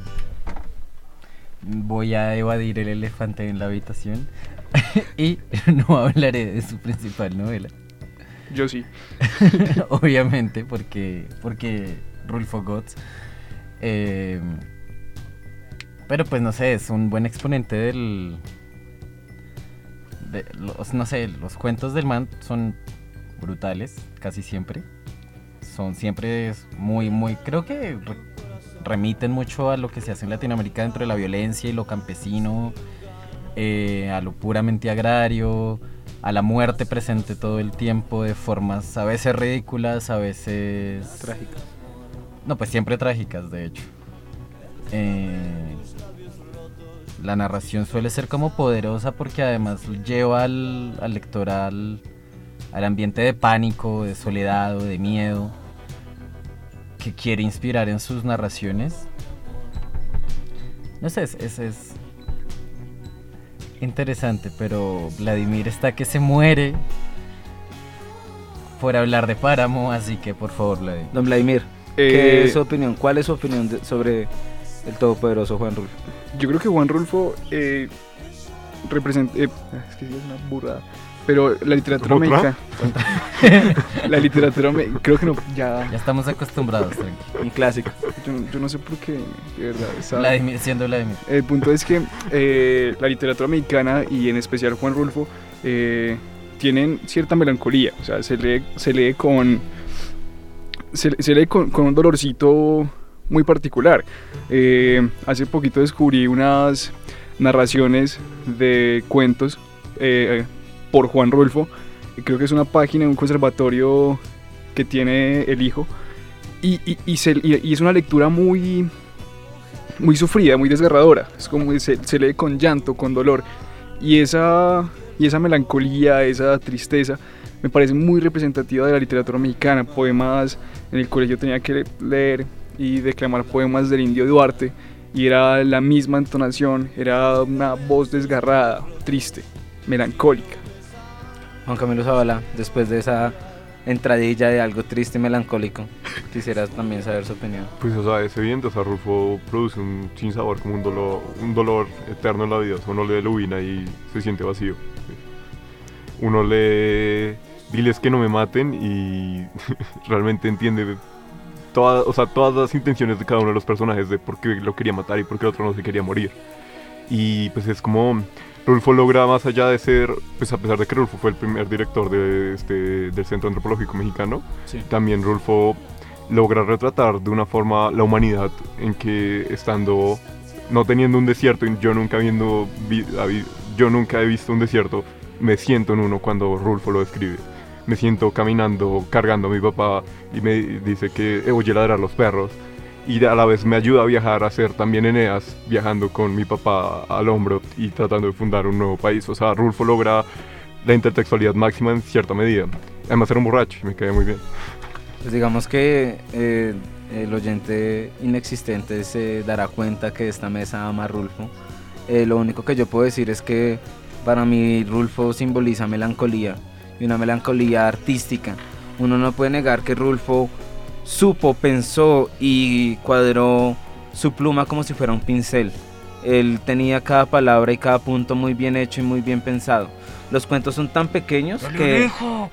voy a evadir el elefante en la habitación y no hablaré de su principal novela. Yo sí. Obviamente, porque, porque Rulfo Gotts. Eh, pero pues no sé, es un buen exponente del... De los, no sé, los cuentos del man son brutales, casi siempre. Son siempre muy, muy... Creo que re- remiten mucho a lo que se hace en Latinoamérica dentro de la violencia y lo campesino, eh, a lo puramente agrario, a la muerte presente todo el tiempo de formas a veces ridículas, a veces... Trágico. No, pues siempre trágicas, de hecho. Eh, la narración suele ser como poderosa porque además lleva al, al lector al, al ambiente de pánico, de soledad o de miedo que quiere inspirar en sus narraciones. No sé, es, es, es interesante, pero Vladimir está que se muere por hablar de Páramo, así que por favor, Vladimir. Don Vladimir, ¿qué Eh, es su opinión? ¿Cuál es su opinión de- sobre el todopoderoso Juan Rulfo? Yo creo que Juan Rulfo eh, representa... eh, es que sí es una burrada. Pero la literatura ¿Otra? mexicana... la literatura me, creo que no, ya... Ya estamos acostumbrados, tranquilo. Un clásico. Yo, yo no sé por qué, de verdad. esa- Vladimir, siendo Vladimir. El punto es que eh, la literatura mexicana y en especial Juan Rulfo eh, tienen cierta melancolía, o sea, se lee, se lee con se, se lee con, con un dolorcito muy particular. Eh, hace poquito descubrí unas narraciones de cuentos eh, por Juan Rulfo, creo que es una página de un conservatorio que tiene el hijo, y, y, y, se- y- y es una lectura muy muy sufrida, muy desgarradora. Es como se, se lee con llanto, con dolor. Y esa, y esa melancolía, esa tristeza, me parece muy representativa de la literatura mexicana. Poemas, en el colegio tenía que leer y declamar poemas del Indio Duarte, y era la misma entonación, era una voz desgarrada, triste, melancólica. Juan Camilo Zavala, después de esa entradilla de algo triste y melancólico, quisiera también saber su opinión. Pues, o sea, es evidente, o sea, Rulfo produce un sinsabor, como un dolor, un dolor eterno en la vida. O sea, uno lee Lubina y se siente vacío. Uno lee Diles que no me maten y realmente entiende toda, o sea, todas las intenciones de cada uno de los personajes, de por qué lo quería matar y por qué el otro no se quería morir. Y pues es como... Rulfo logra, más allá de ser, pues a pesar de que Rulfo fue el primer director de este, del Centro Antropológico Mexicano, Sí. también Rulfo logra retratar de una forma la humanidad, en que estando, no teniendo un desierto, y yo nunca, viendo, vi- habi- yo nunca he visto un desierto, me siento en uno cuando Rulfo lo describe. Me siento caminando, cargando a mi papá y me dice que oye ladrar los perros. Y a la vez me ayuda a viajar, a ser también Eneas, viajando con mi papá al hombro y tratando de fundar un nuevo país. O sea, Rulfo logra la intertextualidad máxima en cierta medida. Además era un borracho y me caía muy bien. Pues digamos que eh, el oyente inexistente se dará cuenta que esta mesa ama a Rulfo. Eh, lo único que yo puedo decir es que para mí Rulfo simboliza melancolía, y una melancolía artística. Uno no puede negar que Rulfo supo, pensó y cuadró su pluma como si fuera un pincel. Él tenía cada palabra y cada punto muy bien hecho y muy bien pensado. Los cuentos son tan pequeños que...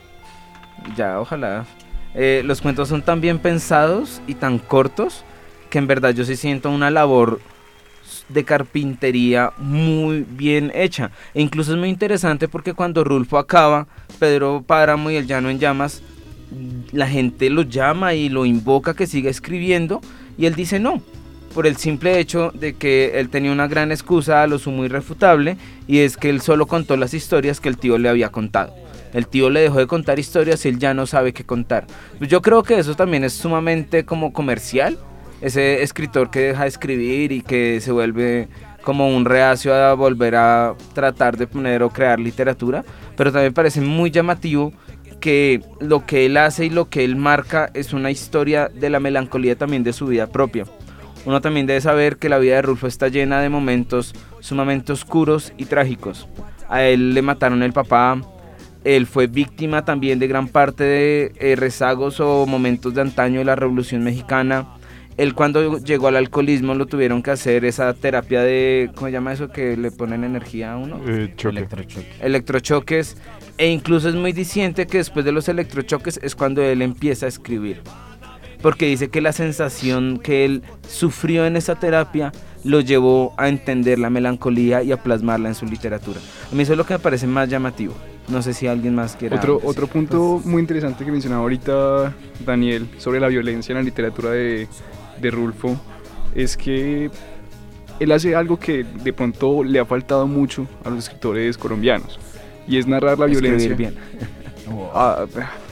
Ya, ojalá. Eh, los cuentos son tan bien pensados y tan cortos que en verdad yo sí siento una labor de carpintería muy bien hecha. E incluso es muy interesante porque cuando Rulfo acaba, Pedro Páramo y El Llano en Llamas, la gente lo llama y lo invoca que siga escribiendo, y él dice no, por el simple hecho de que él tenía una gran excusa, a lo sumo irrefutable, y es que él solo contó las historias que el tío le había contado. El tío le dejó de contar historias y él ya no sabe qué contar. Pues yo creo que eso también es sumamente como comercial, ese escritor que deja de escribir y que se vuelve como un reacio a volver a tratar de poner o crear literatura, pero también parece muy llamativo que lo que él hace y lo que él marca es una historia de la melancolía también de su vida propia. Uno también debe saber que la vida de Rulfo está llena de momentos sumamente oscuros y trágicos. A él le mataron el papá, él fue víctima también de gran parte de eh, rezagos o momentos de antaño de la Revolución Mexicana. Él cuando llegó al alcoholismo lo tuvieron que hacer esa terapia de, ¿cómo se llama eso? Que le ponen energía a uno. Eh, choque. Electrochoque. Electrochoques. E incluso es muy diciente que después de los electrochoques es cuando él empieza a escribir. Porque dice que la sensación que él sufrió en esa terapia lo llevó a entender la melancolía y a plasmarla en su literatura. A mí eso es lo que me parece más llamativo. No sé si alguien más quiera Otro, decir. otro punto muy interesante que mencionaba ahorita Daniel sobre la violencia en la literatura de, de Rulfo es que él hace algo que de pronto le ha faltado mucho a los escritores colombianos y es narrar la Escribir violencia. bien. Ah,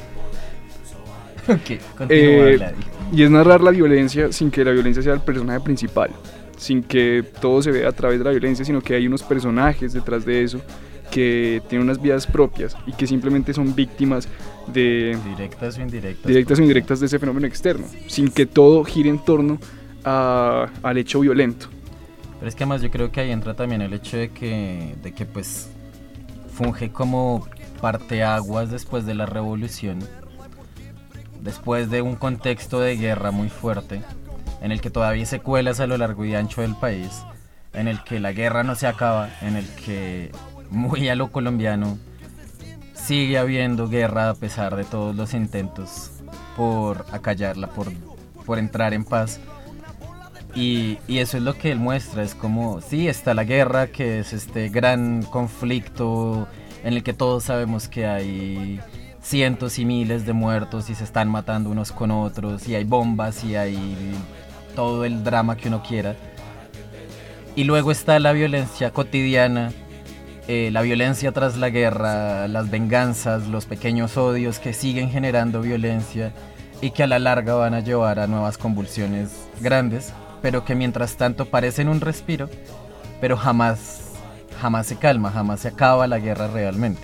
Ok, continúa, Eh, Vladi. y es narrar la violencia sin que la violencia sea el personaje principal, sin que todo se vea a través de la violencia, sino que hay unos personajes detrás de eso que tienen unas vidas propias y que simplemente son víctimas de Directas o indirectas. directas o indirectas de ese fenómeno externo, sin que todo gire en torno a- al hecho violento. Pero es que además yo creo que ahí entra también el hecho de que, de que pues funge como parteaguas después de la revolución, después de un contexto de guerra muy fuerte, en el que todavía hay secuelas a lo largo y ancho del país, en el que la guerra no se acaba, en el que muy a lo colombiano sigue habiendo guerra a pesar de todos los intentos por acallarla, por, por entrar en paz. Y, y eso es lo que él muestra, es como, sí, está la guerra, que es este gran conflicto en el que todos sabemos que hay cientos y miles de muertos y se están matando unos con otros, y hay bombas y hay todo el drama que uno quiera. Y luego está la violencia cotidiana, eh, la violencia tras la guerra, las venganzas, los pequeños odios que siguen generando violencia y que a la larga van a llevar a nuevas convulsiones grandes, pero que mientras tanto parecen un respiro, pero jamás, jamás se calma, jamás se acaba la guerra realmente.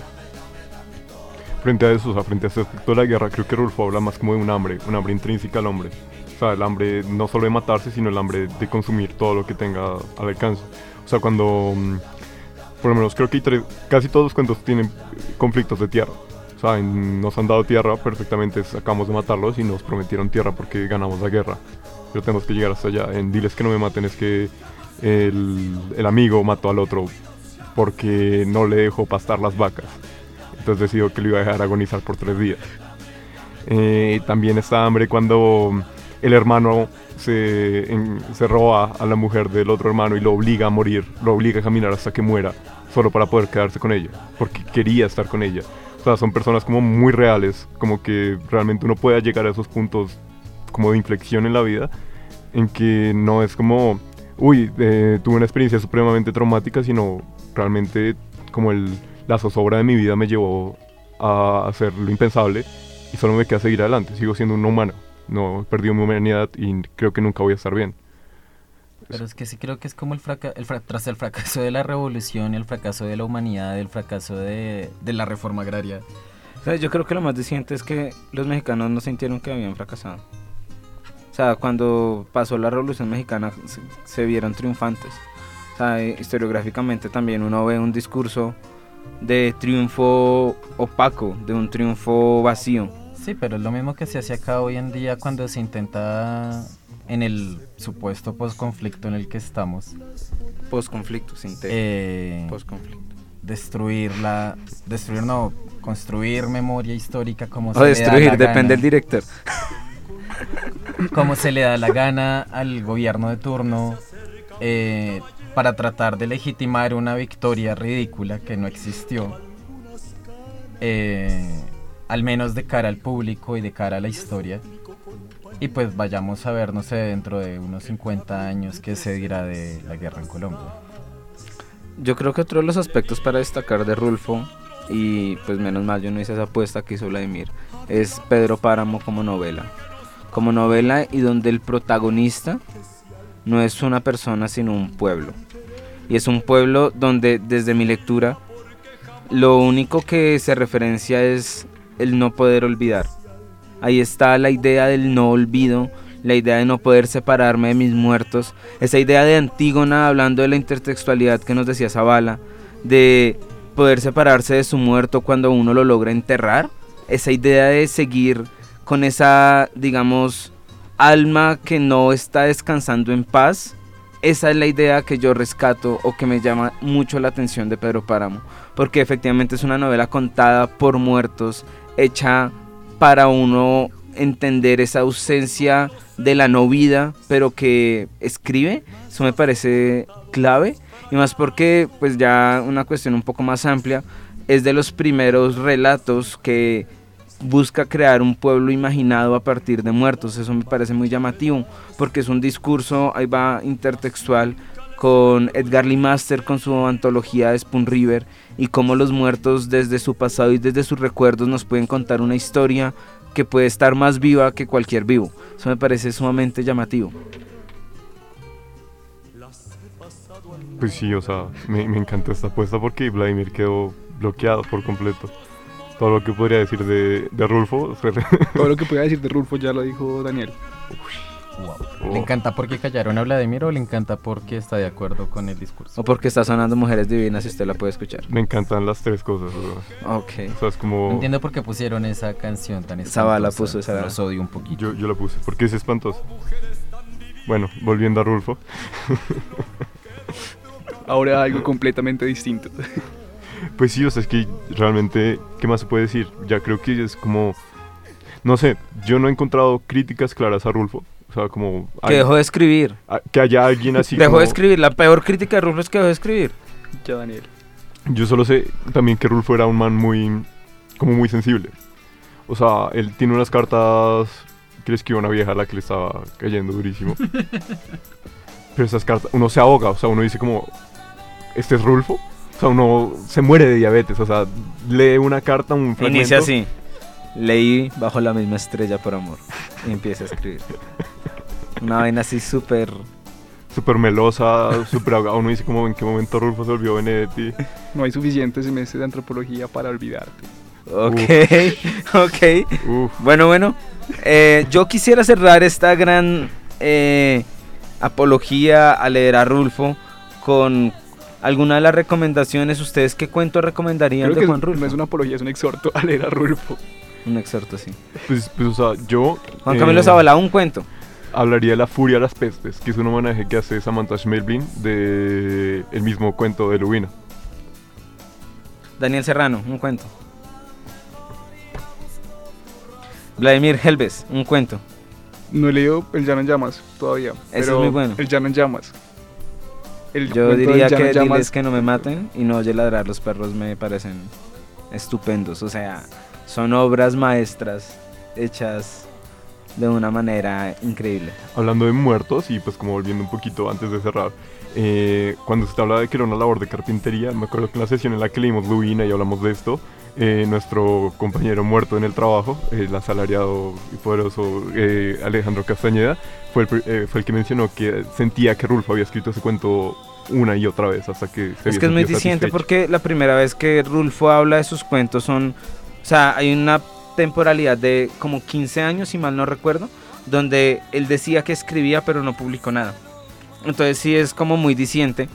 Frente a eso, o sea, frente a ese aspecto de la guerra, creo que Rulfo habla más como de un hambre, un hambre intrínseca al hombre. O sea, el hambre no solo de matarse, sino el hambre de consumir todo lo que tenga al alcance. O sea, cuando, mm, por lo menos creo que hay tres- casi todos los cuentos tienen conflictos de tierra. O sea, en- nos han dado tierra, perfectamente acabamos de matarlos y nos prometieron tierra porque ganamos la guerra. Pero tenemos que llegar hasta allá. En Diles que no me maten es que el, el amigo mató al otro porque no le dejó pastar las vacas. Entonces decidió que lo iba a dejar agonizar por tres días. Eh, también está hambre cuando el hermano se, en- se roba a la mujer del otro hermano y lo obliga a morir, lo obliga a caminar hasta que muera, solo para poder quedarse con ella, porque quería estar con ella. O sea, son personas como muy reales, como que realmente uno pueda llegar a esos puntos como de inflexión en la vida, en que no es como, uy, eh, tuve una experiencia supremamente traumática, sino realmente como el, la zozobra de mi vida me llevó a hacer lo impensable y solo me queda seguir adelante. Sigo siendo un humano, no he perdido mi humanidad y creo que nunca voy a estar bien. Pero es que sí creo que es como el, fraca el fra tras el fracaso de la revolución, el fracaso de la humanidad, el fracaso de, de la reforma agraria. O sea, yo creo que lo más diciente es que los mexicanos no sintieron que habían fracasado. O sea, cuando pasó la Revolución Mexicana se, se vieron triunfantes. O sea, eh, historiográficamente también uno ve un discurso de triunfo opaco, de un triunfo vacío. Sí, pero es lo mismo que se hace acá hoy en día cuando se intenta, en el supuesto posconflicto en el que estamos, Post-conflicto, sin te. eh, Post-conflicto. destruir la, destruir no, construir memoria histórica como se O le destruir, da la depende del gana, director. como se le da la gana al gobierno de turno, eh, para tratar de legitimar una victoria ridícula que no existió, eh, al menos de cara al público y de cara a la historia. Y pues vayamos a ver, no sé, dentro de unos cincuenta años qué se dirá de la guerra en Colombia. Yo creo que otro de los aspectos para destacar de Rulfo, y pues menos mal yo no hice esa apuesta que hizo Vladimir, es Pedro Páramo como novela. Como novela y donde el protagonista no es una persona sino un pueblo. Y es un pueblo donde desde mi lectura lo único que se referencia es el no poder olvidar. Ahí está la idea del no olvido, la idea de no poder separarme de mis muertos, esa idea de Antígona hablando de la intertextualidad que nos decía Zavala, de poder separarse de su muerto cuando uno lo logra enterrar, esa idea de seguir con esa, digamos, alma que no está descansando en paz. Esa es la idea que yo rescato o que me llama mucho la atención de Pedro Páramo, porque efectivamente es una novela contada por muertos, hecha para uno entender esa ausencia de la no vida, pero que escribe. Eso me parece clave, y más porque, pues ya una cuestión un poco más amplia, es de los primeros relatos que busca crear un pueblo imaginado a partir de muertos. Eso me parece muy llamativo, porque es un discurso, ahí va, intertextual, con Edgar Lee Master, con su antología de Spoon River, y cómo los muertos desde su pasado y desde sus recuerdos nos pueden contar una historia que puede estar más viva que cualquier vivo. Eso me parece sumamente llamativo. Pues sí, o sea, me, me encantó esta apuesta porque Vladimir quedó bloqueado por completo. Todo lo que podría decir de, de Rulfo. Todo lo que podía decir de Rulfo ya lo dijo Daniel. Wow. Oh. ¿Le encanta porque callaron a Vladimir o le encanta porque está de acuerdo con el discurso? O porque está sonando Mujeres Divinas y usted la puede escuchar. Me encantan las tres cosas, bro. Ok. O sea, es como... No entiendo por qué pusieron esa canción tan espantosa. Zavala puso esa. Los odio un poquito. Yo, yo la puse porque es espantosa. Bueno, volviendo a Rulfo. Ahora algo completamente distinto. Pues sí, o sea, es que realmente, ¿qué más se puede decir? Ya creo que es como... No sé, yo no he encontrado críticas claras a Rulfo. O sea, como... Que dejó de escribir. a- que haya alguien así Dejó como... de escribir. La peor crítica de Rulfo es que dejó de escribir. Ya, Daniel. Yo solo sé también que Rulfo era un man muy... Como muy sensible. O sea, él tiene unas cartas que le escribió a una vieja a la que le estaba cayendo durísimo. Pero esas cartas... Uno se ahoga, o sea, uno dice como... ¿Este es Rulfo? O sea, uno se muere de diabetes, o sea, lee una carta, un fragmento... Inicia así. Leí bajo la misma estrella por amor. Y empieza a escribir. Una vaina así súper... Súper melosa, súper ahogada. Uno dice como en qué momento Rulfo se volvió Benedetti. No hay suficientes semestres de antropología para olvidarte. Ok, ok. Uf. Bueno, bueno. Eh, yo quisiera cerrar esta gran eh, apología a leer a Rulfo con alguna de las recomendaciones. ¿Ustedes qué cuento recomendarían Creo de que Juan es- Rulfo? no es una apología, es un exhorto a leer a Rulfo. Un exhorto, sí. Pues, pues, o sea, yo... Juan eh, Camilo Zavala, un cuento. hablaría de La Furia de las Pestes, que es un homenaje que hace Samantha Schmerbin de el mismo cuento de Lubina. Daniel Serrano, un cuento. Vladimir Helves, un cuento. No he leído El Llano en Llamas todavía. Ese pero es muy bueno. El Llano en Llamas. El Yo cuento del diría Llano que en Llamas, diles que no me maten y no oye ladrar los perros me parecen estupendos. O sea, son obras maestras hechas de una manera increíble. Hablando de muertos y pues como volviendo un poquito antes de cerrar, eh, cuando se habla de que era una labor de carpintería, me acuerdo que en la sesión en la que leímos Lubina y hablamos de esto, eh, nuestro compañero muerto en el trabajo, el asalariado y poderoso eh, Alejandro Castañeda, fue el, pr- eh, fue el que mencionó que sentía que Rulfo había escrito ese cuento una y otra vez hasta que se Es había que es muy sentido diciente satisfecho. porque la primera vez que Rulfo habla de sus cuentos son, o sea, hay una temporalidad de como quince años, si mal no recuerdo, donde él decía que escribía pero no publicó nada. Entonces sí es como muy diciente,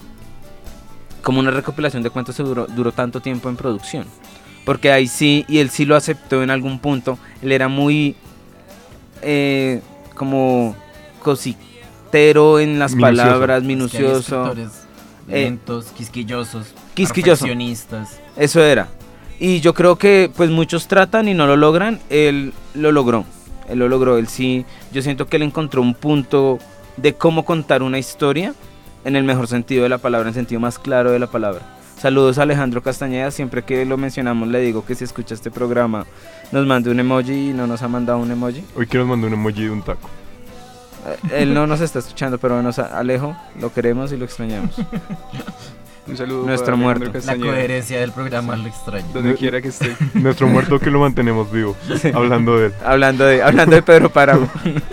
como una recopilación de cuentos que duró, duró tanto tiempo en producción. Porque ahí sí, y él sí lo aceptó en algún punto, él era muy eh, como cositero en las Minucioso. palabras, Es que hay minucioso. escritores Eh, lentos, quisquillosos, quisquilloso. perfeccionistas. Eso era. Y yo creo que pues muchos tratan y no lo logran. Él lo logró. Él lo logró. Él sí. Yo siento que él encontró un punto de cómo contar una historia en el mejor sentido de la palabra, en el sentido más claro de la palabra. Saludos a Alejandro Castañeda. Siempre que lo mencionamos le digo que si escucha este programa nos mande un emoji y no nos ha mandado un emoji. Hoy que nos mandó un emoji de un taco. Eh, Él no nos está escuchando, pero bueno, Alejo, lo queremos y lo extrañamos. Un saludo Nuestro para Alejandro muerto. La Castañeda, coherencia del programa lo extraño. donde quiera que esté. Nuestro muerto que lo mantenemos vivo, hablando de él. hablando de hablando de Pedro Páramo.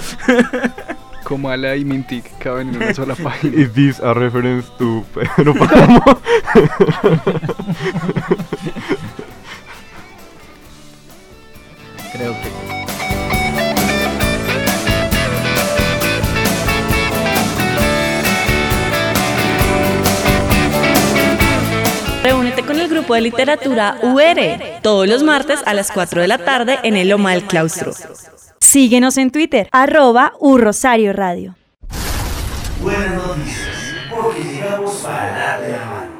Comala y Mintic caben en una sola página. Is this a reference to Pedro Páramo? Grupo de Literatura U R, todos los martes a las cuatro de la tarde en el Loma del Claustro. Síguenos en Twitter, arroba U Rosario Radio. Buenas noticias, porque llegamos para darte la mano.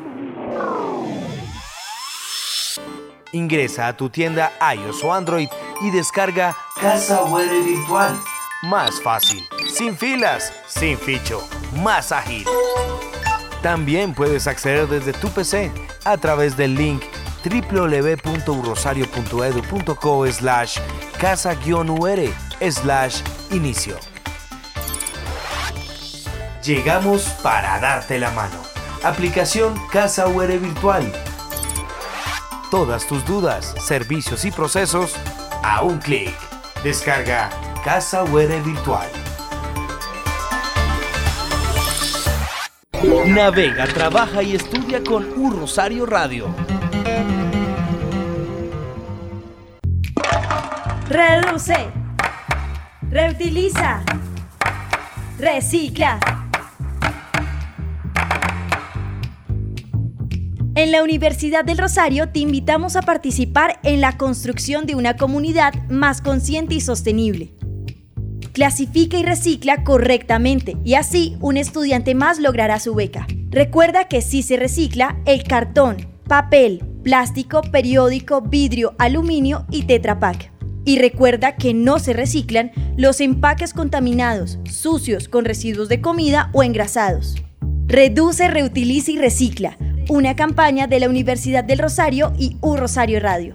Ingresa a tu tienda iOS o Android y descarga Casa U R Virtual. Más fácil, sin filas, sin ficho, más ágil. También puedes acceder desde tu P C a través del link www.urosario.edu.co slash casa-ur slash inicio. Llegamos para darte la mano. Aplicación Casa U R Virtual. Todas tus dudas, servicios y procesos a un clic. Descarga Casa U R Virtual. Navega, trabaja y estudia con U Rosario Radio. Reduce, reutiliza, recicla. En la Universidad del Rosario te invitamos a participar en la construcción de una comunidad más consciente y sostenible. Clasifica y recicla correctamente y así un estudiante más logrará su beca. Recuerda que si se recicla el cartón, papel, plástico, periódico, vidrio, aluminio y Tetra Pak. Y recuerda que no se reciclan los empaques contaminados, sucios, con residuos de comida o engrasados. Reduce, reutiliza y recicla. Una campaña de la Universidad del Rosario y U Rosario Radio.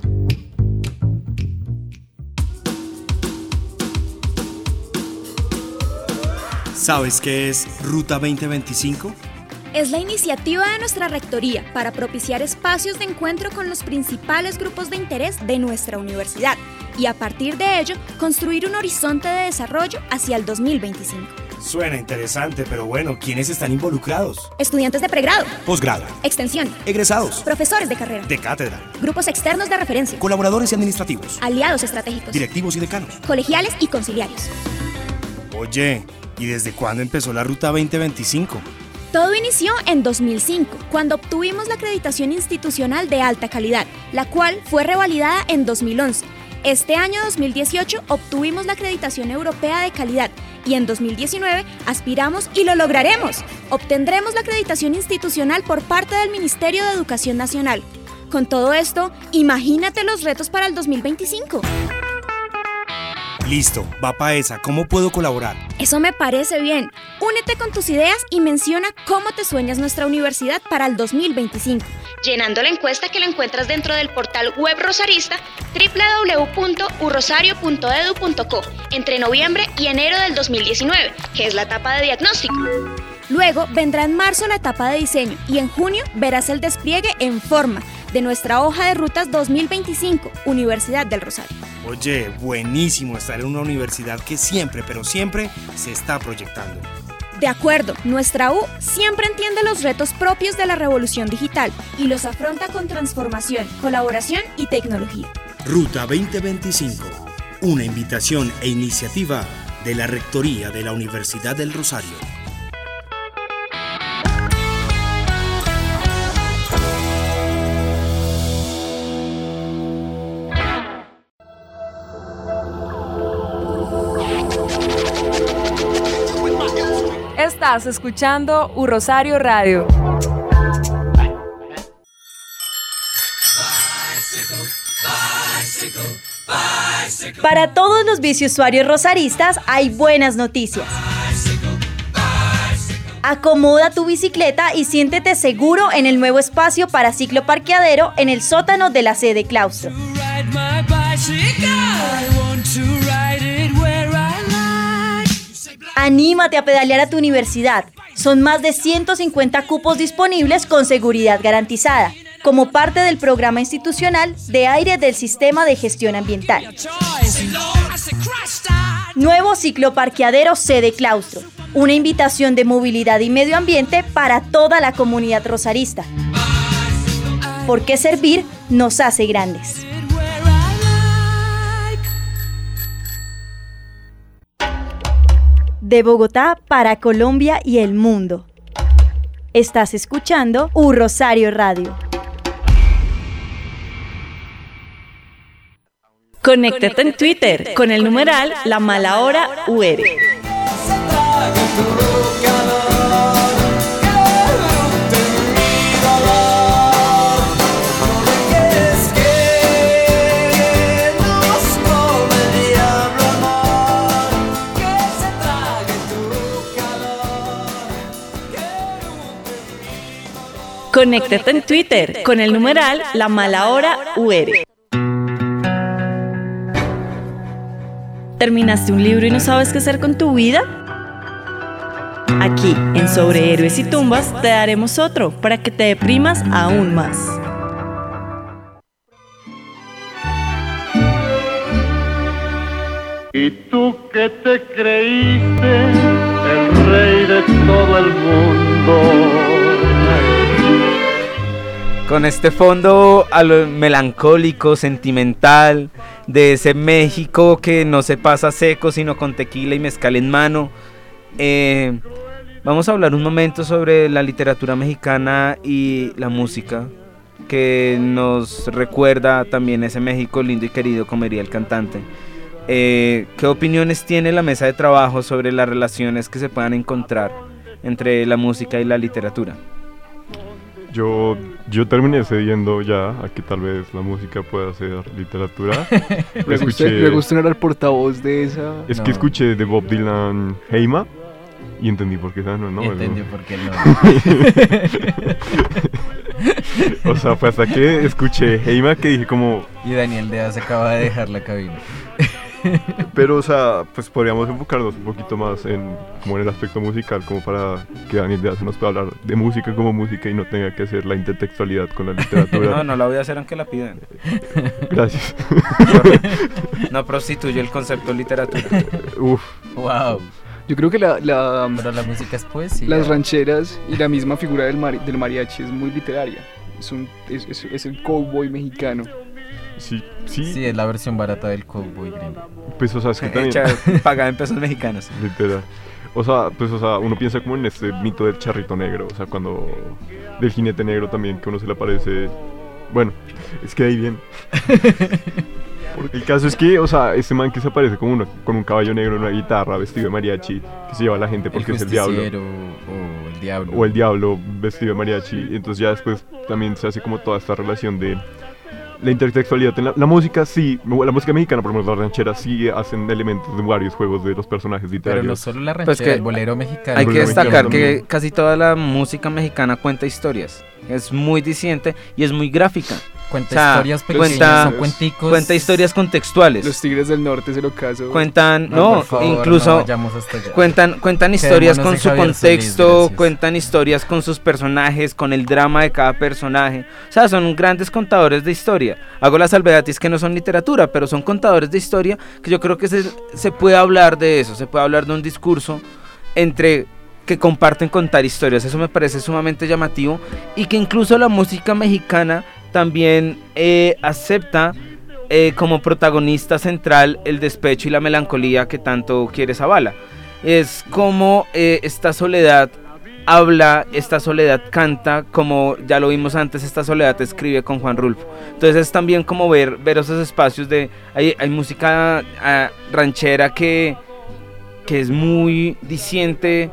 ¿Sabes qué es Ruta veinte veinticinco? Es la iniciativa de nuestra rectoría para propiciar espacios de encuentro con los principales grupos de interés de nuestra universidad y a partir de ello construir un horizonte de desarrollo hacia el dos mil veinticinco. Suena interesante, pero bueno, ¿quiénes están involucrados? Estudiantes de pregrado, posgrado, extensión, egresados, profesores de carrera, de cátedra, grupos externos de referencia, colaboradores y administrativos, aliados estratégicos, directivos y decanos, colegiales y conciliarios. Oye, ¿y desde cuándo empezó la Ruta veinte veinticinco? Todo inició en dos mil cinco, cuando obtuvimos la acreditación institucional de alta calidad, la cual fue revalidada en dos mil once. Este año dos mil dieciocho obtuvimos la acreditación europea de calidad y en dos mil diecinueve aspiramos y lo lograremos. Obtendremos la acreditación institucional por parte del Ministerio de Educación Nacional. Con todo esto, imagínate los retos para el dos mil veinticinco. Listo, va pa' esa. ¿Cómo puedo colaborar? Eso me parece bien. Únete con tus ideas y menciona cómo te sueñas nuestra universidad para el dos mil veinticinco, llenando la encuesta que la encuentras dentro del portal web rosarista doble u doble u doble u punto u rosario punto e d u punto co entre noviembre y enero del dos mil diecinueve, que es la etapa de diagnóstico. Luego vendrá en marzo la etapa de diseño y en junio verás el despliegue en forma de nuestra hoja de rutas dos mil veinticinco, Universidad del Rosario. Oye, buenísimo estar en una universidad que siempre, pero siempre se está proyectando. De acuerdo, nuestra U siempre entiende los retos propios de la revolución digital y los afronta con transformación, colaboración y tecnología. Ruta veinte veinticinco, una invitación e iniciativa de la Rectoría de la Universidad del Rosario. Estás escuchando U Rosario Radio. Para todos los biciusuarios rosaristas hay buenas noticias. Acomoda tu bicicleta y siéntete seguro en el nuevo espacio para cicloparqueadero en el sótano de la sede claustro. Anímate a pedalear a tu universidad. Son más de ciento cincuenta cupos disponibles con seguridad garantizada, como parte del programa institucional de aire del Sistema de Gestión Ambiental. Nuevo cicloparqueadero sede claustro. Una invitación de movilidad y medio ambiente para toda la comunidad rosarista. Porque servir nos hace grandes. De Bogotá para Colombia y el mundo. Estás escuchando U Rosario Radio. Conéctate en Twitter con el numeral La Mala Hora U R. Conéctate en Twitter con el numeral La Mala Hora U R. ¿Terminaste un libro y no sabes qué hacer con tu vida? Aquí, en Sobre Héroes y Tumbas, te daremos otro para que te deprimas aún más. Y tú que te creíste el rey de todo el mundo. Con este fondo a lo melancólico, sentimental, de ese México que no se pasa seco sino con tequila y mezcal en mano, eh, vamos a hablar un momento sobre la literatura mexicana y la música, que nos recuerda también ese México lindo y querido, como diría el cantante. Eh, ¿Qué opiniones tiene la mesa de trabajo sobre las relaciones que se puedan encontrar entre la música y la literatura? Yo, yo terminé cediendo ya a que tal vez la música pueda ser literatura. Me gusta, me gusta era el portavoz de esa... Es no. que escuché de Bob Dylan Heima y entendí por qué no, no, no. Entendió por qué no. O sea, fue hasta que escuché Heima que dije como... Y Daniel Dea se acaba de dejar la cabina. Pero, o sea, pues podríamos enfocarnos un poquito más en, como en el aspecto musical, como para que Daniel Dea se nos pueda hablar de música como música y no tenga que hacer la intertextualidad con la literatura. No, no la voy a hacer aunque la pidan. Gracias. No, no prostituye el concepto de literatura. Uf. Wow. Yo creo que la, la, Pero la música es poesía. Las rancheras y la misma figura del, mari, del mariachi es muy literaria. Es, un, es, es, es el cowboy mexicano. Sí, sí. Sí, es la versión barata del cowboy gringo. Pues, o sea, es que también... Hecha, pagada en pesos mexicanos. Literal. O sea, pues, o sea, uno piensa como en este mito del charrito negro, o sea, cuando... Del jinete negro también, que uno se le aparece... Bueno, es que ahí bien... El caso es que, o sea, este man que se aparece con, uno, con un caballo negro, una guitarra, vestido de mariachi, que se lleva a la gente porque el es el diablo. O el diablo. O el diablo vestido de mariachi. Y entonces ya después también se hace como toda esta relación de... La intertextualidad en la, la música sí, la música mexicana, por ejemplo, las rancheras sí hacen elementos de varios juegos de los personajes literarios. Pero no solo la ranchera, pues que el bolero mexicano. Hay que destacar que también. Casi toda la música mexicana cuenta historias. Es muy diciente y es muy gráfica. Cuenta o sea, historias pequeñas, cuenta, son cuenticos. Cuenta historias contextuales. Los Tigres del Norte es el ocaso. Cuentan, No, no, por favor, incluso no hasta allá. cuentan, cuentan historias Quedémonos con en su Javier contexto, Solís, gracias. cuentan historias con sus personajes, con el drama de cada personaje. O sea, son grandes contadores de historia. Hago la salvedad, es que no son literatura, pero son contadores de historia, que yo creo que se, se puede hablar de eso, se puede hablar de un discurso entre que comparten contar historias. Eso me parece sumamente llamativo y que incluso la música mexicana también eh, acepta eh, como protagonista central el despecho y la melancolía que tanto quiere Zavala. Es como eh, esta soledad habla, esta soledad canta, como ya lo vimos antes, esta soledad escribe con Juan Rulfo. Entonces es también como ver, ver esos espacios de... Hay, hay música uh, ranchera que, que es muy diciente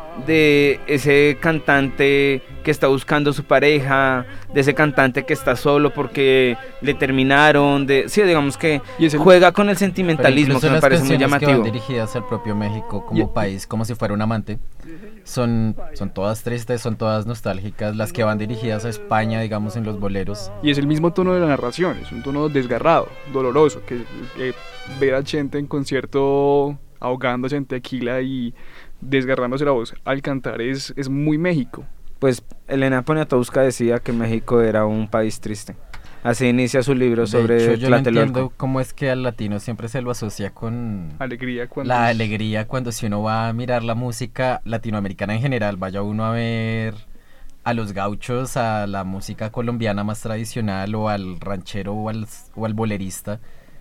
de ese cantante que está buscando su pareja, de ese cantante que está solo porque le terminaron, de sí, digamos que el... juega con el sentimentalismo, que me parece muy llamativo. Que van dirigidas al propio México como y... país, como si fuera un amante, son, son todas tristes, son todas nostálgicas. Las que van dirigidas a España, digamos, en los boleros. Y es el mismo tono de la narración, es un tono desgarrado, doloroso, que, que ver a Chente en concierto ahogándose en tequila y desgarrándose la voz al cantar es, es muy México. Pues Elena Poniatowska decía que México era un país triste. Así inicia su libro de sobre hecho, yo Tlatelolco. No entiendo cómo es que al latino siempre se lo asocia con alegría cuando la es... alegría cuando si uno va a mirar la música latinoamericana en general, vaya uno a ver a los gauchos, a la música colombiana más tradicional o al ranchero o al, o al bolerista.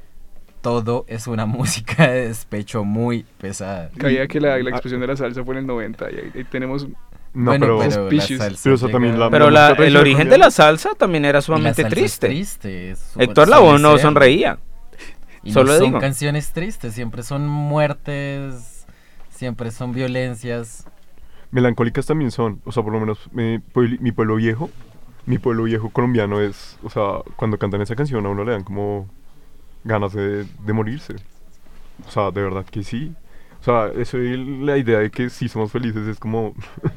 Todo es una música de despecho muy pesada. Caía que la, la expresión de la salsa fue en el noventa y ahí, ahí tenemos... No, bueno, pero, pero, la salsa pero, eso también la, pero la la, el origen de la salsa también era sumamente salsa triste. Es triste es, Héctor Lavoe no sonreía. Y Solo no son digo. canciones tristes, siempre son muertes, siempre son violencias. Melancólicas también son, o sea, por lo menos mi, puebl- mi pueblo viejo, mi pueblo viejo colombiano es, o sea, cuando cantan esa canción a uno le dan como ganas de, de morirse. O sea, de verdad que sí. O sea, eso y la idea de que sí somos felices es como...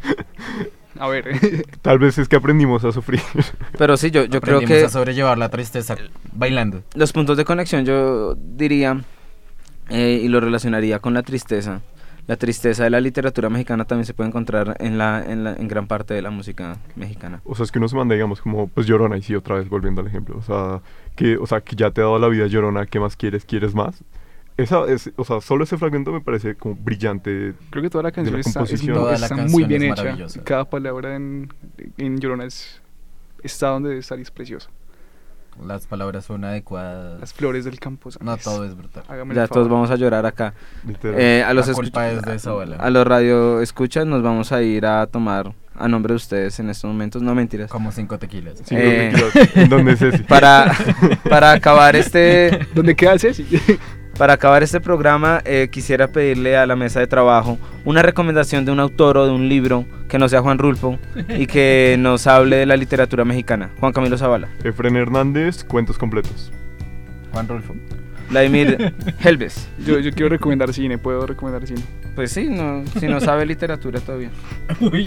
A ver. Tal vez es que aprendimos a sufrir. Pero sí, yo, yo creo Aprendimos que a sobrellevar la tristeza bailando. los puntos de conexión yo diría, eh, y lo relacionaría con la tristeza. La tristeza de la literatura mexicana también se puede encontrar en la, en la en gran parte de la música mexicana. O sea, es que uno se manda, digamos, como, pues Llorona, y sí, otra vez volviendo al ejemplo. O sea, que, o sea, que ya te ha dado la vida Llorona, ¿qué más quieres? ¿Quieres más? Esa es, o sea, solo ese fragmento me parece como brillante. Creo que toda la canción de la está, es composición. muy, Toda la está canción muy es bien hecha. maravillosa. Cada palabra en, en Llorona es, está donde debe estar y es preciosa. Las palabras son adecuadas. Las flores del campo. ¿sabes? No, todo es brutal. Hágame Ya el todos favor. vamos a llorar acá. Literal. Eh, a los La escuch- culpa es de esa ola. A los radio escuchas nos vamos a ir a tomar a nombre de ustedes en estos momentos, no mentiras. Como cinco tequilas. Cinco Eh, tequilas, en donde Ceci. Para, para acabar este ¿Dónde queda el Ceci? para acabar este programa eh, quisiera pedirle a la mesa de trabajo una recomendación de un autor o de un libro que no sea Juan Rulfo y que nos hable de la literatura mexicana. Juan Camilo Zavala. Efren Hernández, cuentos completos. Juan Rulfo. Vladimir Helves. Yo, yo quiero recomendar cine, ¿puedo recomendar cine? Pues sí, no, si no sabe literatura todavía. Uy.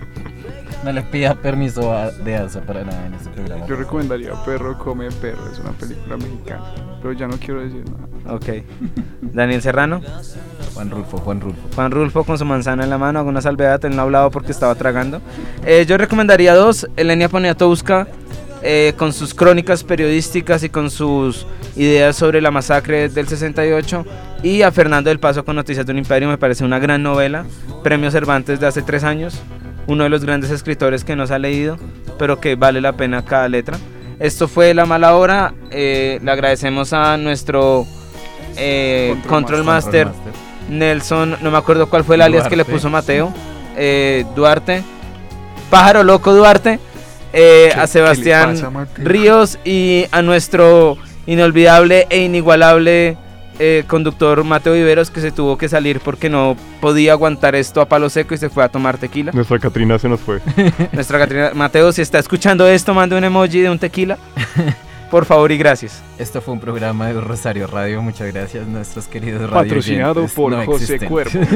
No les pida permiso a, de Asa para nada en este programa. Yo recomendaría Perro come perro, es una película mexicana, pero ya no quiero decir nada. Ok. Daniel Serrano. Juan Rulfo, Juan Rulfo. Juan Rulfo con su manzana en la mano, alguna salvedad, él no ha hablado porque estaba tragando. Eh, yo recomendaría dos, Elenia Poniatowska, eh, con sus crónicas periodísticas y con sus ideas sobre la masacre del sesenta y ocho, y a Fernando del Paso con Noticias de un Imperio, me parece una gran novela, premio Cervantes de hace tres años, uno de los grandes escritores que no se ha leído, pero que vale la pena cada letra. Esto fue La Mala Hora, eh, le agradecemos a nuestro eh, Control Control Master. Master, Nelson, no me acuerdo cuál fue el alias que le Duarte. puso Mateo, eh, Duarte, Pájaro Loco Duarte, eh, ¿Qué- a qué Sebastián le pasa a Mateo? Ríos y a nuestro inolvidable e inigualable eh, conductor Mateo Viveros, que se tuvo que salir porque no podía aguantar esto a palo seco y se fue a tomar tequila. Nuestra Catrina se nos fue. Nuestra Catrina, Mateo, si está escuchando esto, mande un emoji de un tequila, por favor y gracias. Esto fue un programa de Rosario Radio. Muchas gracias, nuestros queridos radio Patrocinado oyentes por no José existentes. Cuervo.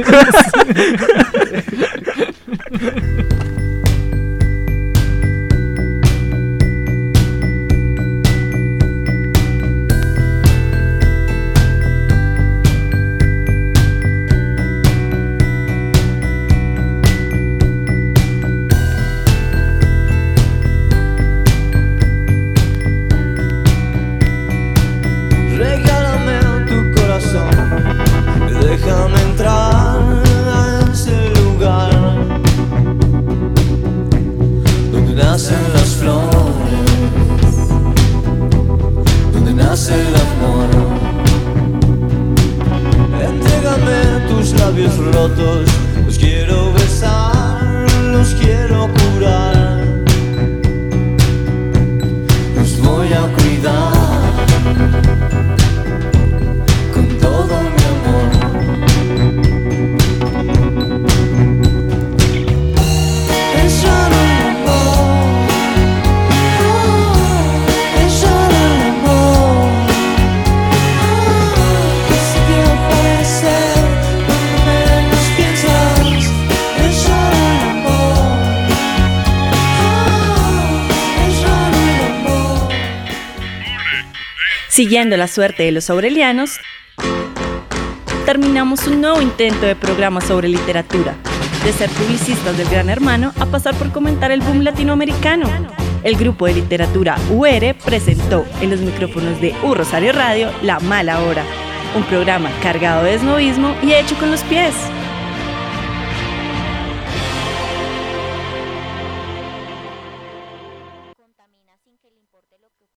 Regálame tu corazón y déjame entrar a ese lugar donde nacen las flores, donde nace el amor. Entrégame tus labios rotos, los quiero besar, los quiero curar, los voy a cuidar con todo mi amor. Es solo el amor, oh, es solo el amor, oh, que se te aparece cuando menos piensas. Es solo el amor, oh, es solo el amor. Siguiendo la suerte de los aurelianos, terminamos un nuevo intento de programa sobre literatura, de ser publicistas del Gran Hermano a pasar por comentar el boom latinoamericano. El grupo de literatura U R presentó en los micrófonos de U Rosario Radio La Mala Hora, un programa cargado de esnovismo y hecho con los pies.